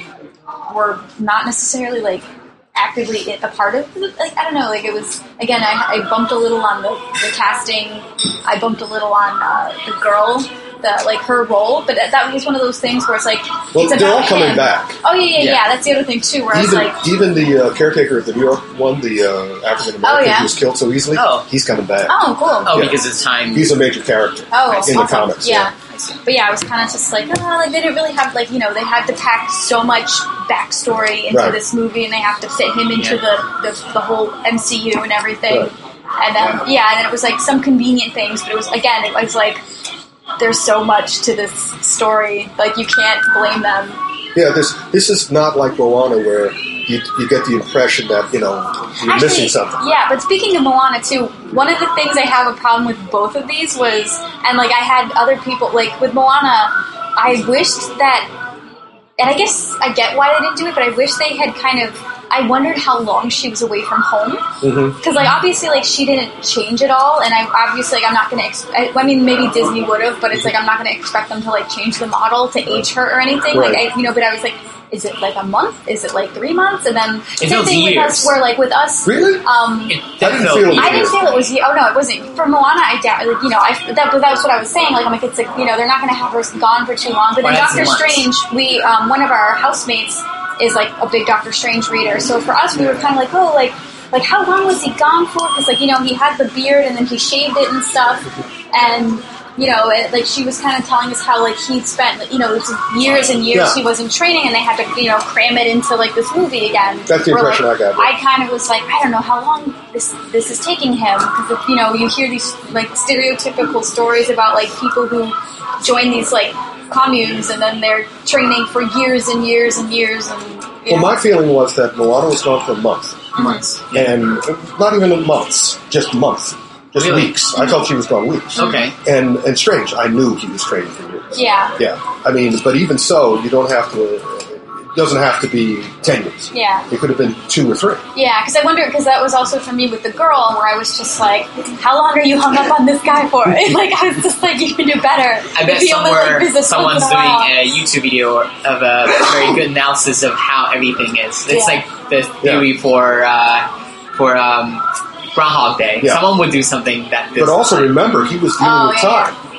S8: were not necessarily like actively a part of. Like I don't know, like it was again. I, I bumped a little on the, the casting. I bumped a little on uh, the girl, the like her role. But that was one of those things where it's like
S7: Well,
S8: it's
S7: they're
S8: about
S7: all coming
S8: him.
S7: back.
S8: Oh yeah, yeah, yeah,
S9: Yeah.
S8: That's the other thing too. Where I was
S7: Even,
S8: like,
S7: even the uh, caretaker of the New York one, the uh, African American
S8: Oh, yeah.
S7: who was killed so easily,
S9: Oh.
S7: he's coming back.
S8: oh cool.
S9: Oh,
S7: Yeah.
S9: because it's time.
S7: He's a major character
S8: Oh,
S7: in the
S8: awesome.
S7: comics.
S8: Yeah. But yeah, I was kind of just like, oh, like they didn't really have like you know they had to pack so much backstory into
S7: Right.
S8: this movie, and they have to fit him into the, the the whole M C U and everything.
S7: Right.
S8: And um, yeah, and then it was like some convenient things, but it was again, it was like there's so much to this story, like you can't blame them.
S7: Yeah, this this is not like Moana where you, you get the impression that, you know, you're
S8: Actually,
S7: missing something.
S8: Yeah, but speaking of Moana too, one of the things I have a problem with both of these was, and like I had other people, like with Moana, I wished that, and I guess I get why they didn't do it, but I wish they had kind of, I wondered how long she was away from home.
S7: Mm-hmm.
S8: Because like obviously like she didn't change at all, and I obviously like I'm not gonna. Ex- I, I mean maybe Disney would have, but it's like I'm not gonna expect them to like change the model to age her or anything.
S7: Right.
S8: Like I, you know, but I was like, is it like a month? Is it like three months? And then
S9: It
S8: same
S9: feels
S8: thing with
S9: years.
S8: us, where like with us,
S7: Really?
S8: um,
S9: It
S7: I didn't
S9: felt
S7: feel it.
S8: I
S9: years.
S8: didn't feel it was. Oh no, it wasn't. For Moana, I doubt. Like, you know, I that, but that was what I was saying. Like I'm like, it's like you know, they're not going to have her gone for too long. But
S9: Why
S8: then
S9: not
S8: Doctor
S9: two months?
S8: Strange, we um, one of our housemates is like a big Doctor Strange reader. So for us, we were kind of like, oh, like like how long was he gone for? Because like you know, he had the beard and then he shaved it and stuff, and. You know, it, like she was kind of telling us how like he'd spent, like, you know, it's years and years
S7: Yeah.
S8: he was in training, and they had to, you know, cram it into like this movie again.
S7: That's the
S8: Where,
S7: impression
S8: like,
S7: I got.
S8: I kind of was like, I don't know how long this this is taking him, because you know you hear these like stereotypical stories about like people who join these like communes and then they're training for years and years and years and. You
S7: Well,
S8: know.
S7: my feeling was that Moana was gone for a month.
S9: Months.
S7: And not even months, just months. Just
S9: Really?
S7: weeks. I thought she was gone weeks.
S9: Okay.
S7: And and Strange, I knew he was training for years.
S8: Yeah.
S7: Yeah. I mean, but even so, you don't have to, it doesn't have to be ten years.
S8: Yeah.
S7: It could have been two or three.
S8: Yeah, because I wonder, because that was also for me with the girl, where I was just like, how long are you hung up on this guy for? Like, I was just like, you can do better.
S9: I bet
S8: If he only, like,
S9: somewhere
S8: visits
S9: someone's
S8: once in
S9: doing
S8: a while.
S9: a YouTube video of a very good analysis of how everything is. It's
S8: Yeah.
S9: like the theory for uh, for um, Groundhog Day.
S7: Yeah.
S9: Someone would do something that.
S7: But also remember, he was dealing
S8: Oh,
S7: with
S8: yeah,
S7: time.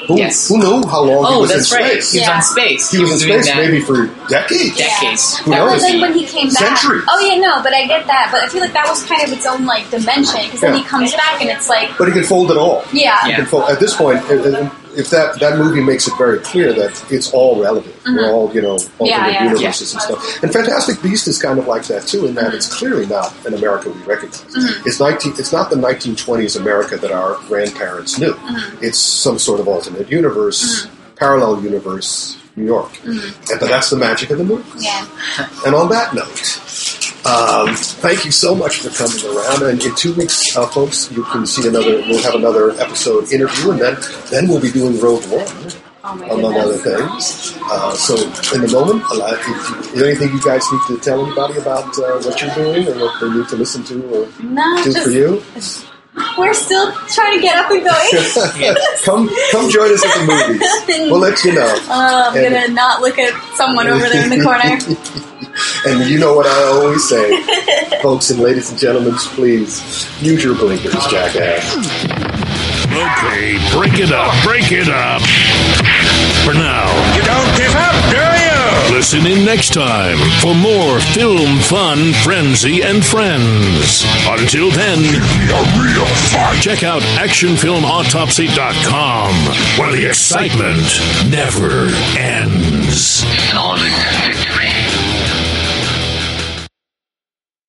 S7: Who,
S9: Yes.
S7: who knew how long he
S9: Oh,
S7: was in
S9: that's right.
S7: space?
S9: He was
S8: Yeah.
S9: on space.
S7: He was in
S9: doing
S7: space
S9: that
S7: maybe for decades.
S9: decades.
S7: Who
S8: Well,
S7: knows?
S8: then when he came back,
S7: Centuries.
S8: oh yeah, no, but I get that. But I feel like that was kind of its own like dimension because then
S7: Yeah.
S8: he comes back and it's like,
S7: But he can fold it all.
S8: yeah,
S7: He can fold, at this point, uh, uh, if that, that movie makes it very clear that it's all relevant. We're all, you know, alternate
S8: Yeah, yeah.
S7: universes and stuff. And Fantastic Beast is kind of like that too, in that it's clearly not an America we recognize. It's nineteen. It's not the nineteen twenties America that our grandparents knew. It's some sort of alternate universe, parallel universe, New York. And but that's the magic of the movie.
S8: yeah.
S7: And on that note, um, thank you so much for coming around. And in two weeks, uh, folks, you can see another. We'll have another episode interview, and then then we'll be doing Rogue One,
S8: Oh my
S7: among other
S8: goodness.
S7: things. Uh, so, in the moment, uh, if you, is there anything you guys need to tell anybody about uh, what you're doing, or what they need to listen to, or
S8: No,
S7: do
S8: just
S7: for you?
S8: we're still trying to get up and going.
S7: come, come join us at the movies. We'll let you know.
S8: Uh, I'm
S7: And-
S8: gonna not look at someone over there in the corner.
S7: And you know what I always say, folks and ladies and gentlemen, please use your blinkers, jackass.
S1: Okay, break it up, break it up. For now,
S2: You don't give up, do you?
S1: listen in next time for more film fun, frenzy, and friends. Until then, check out action film autopsy dot com, where the excitement never ends.
S10: Flawless victory.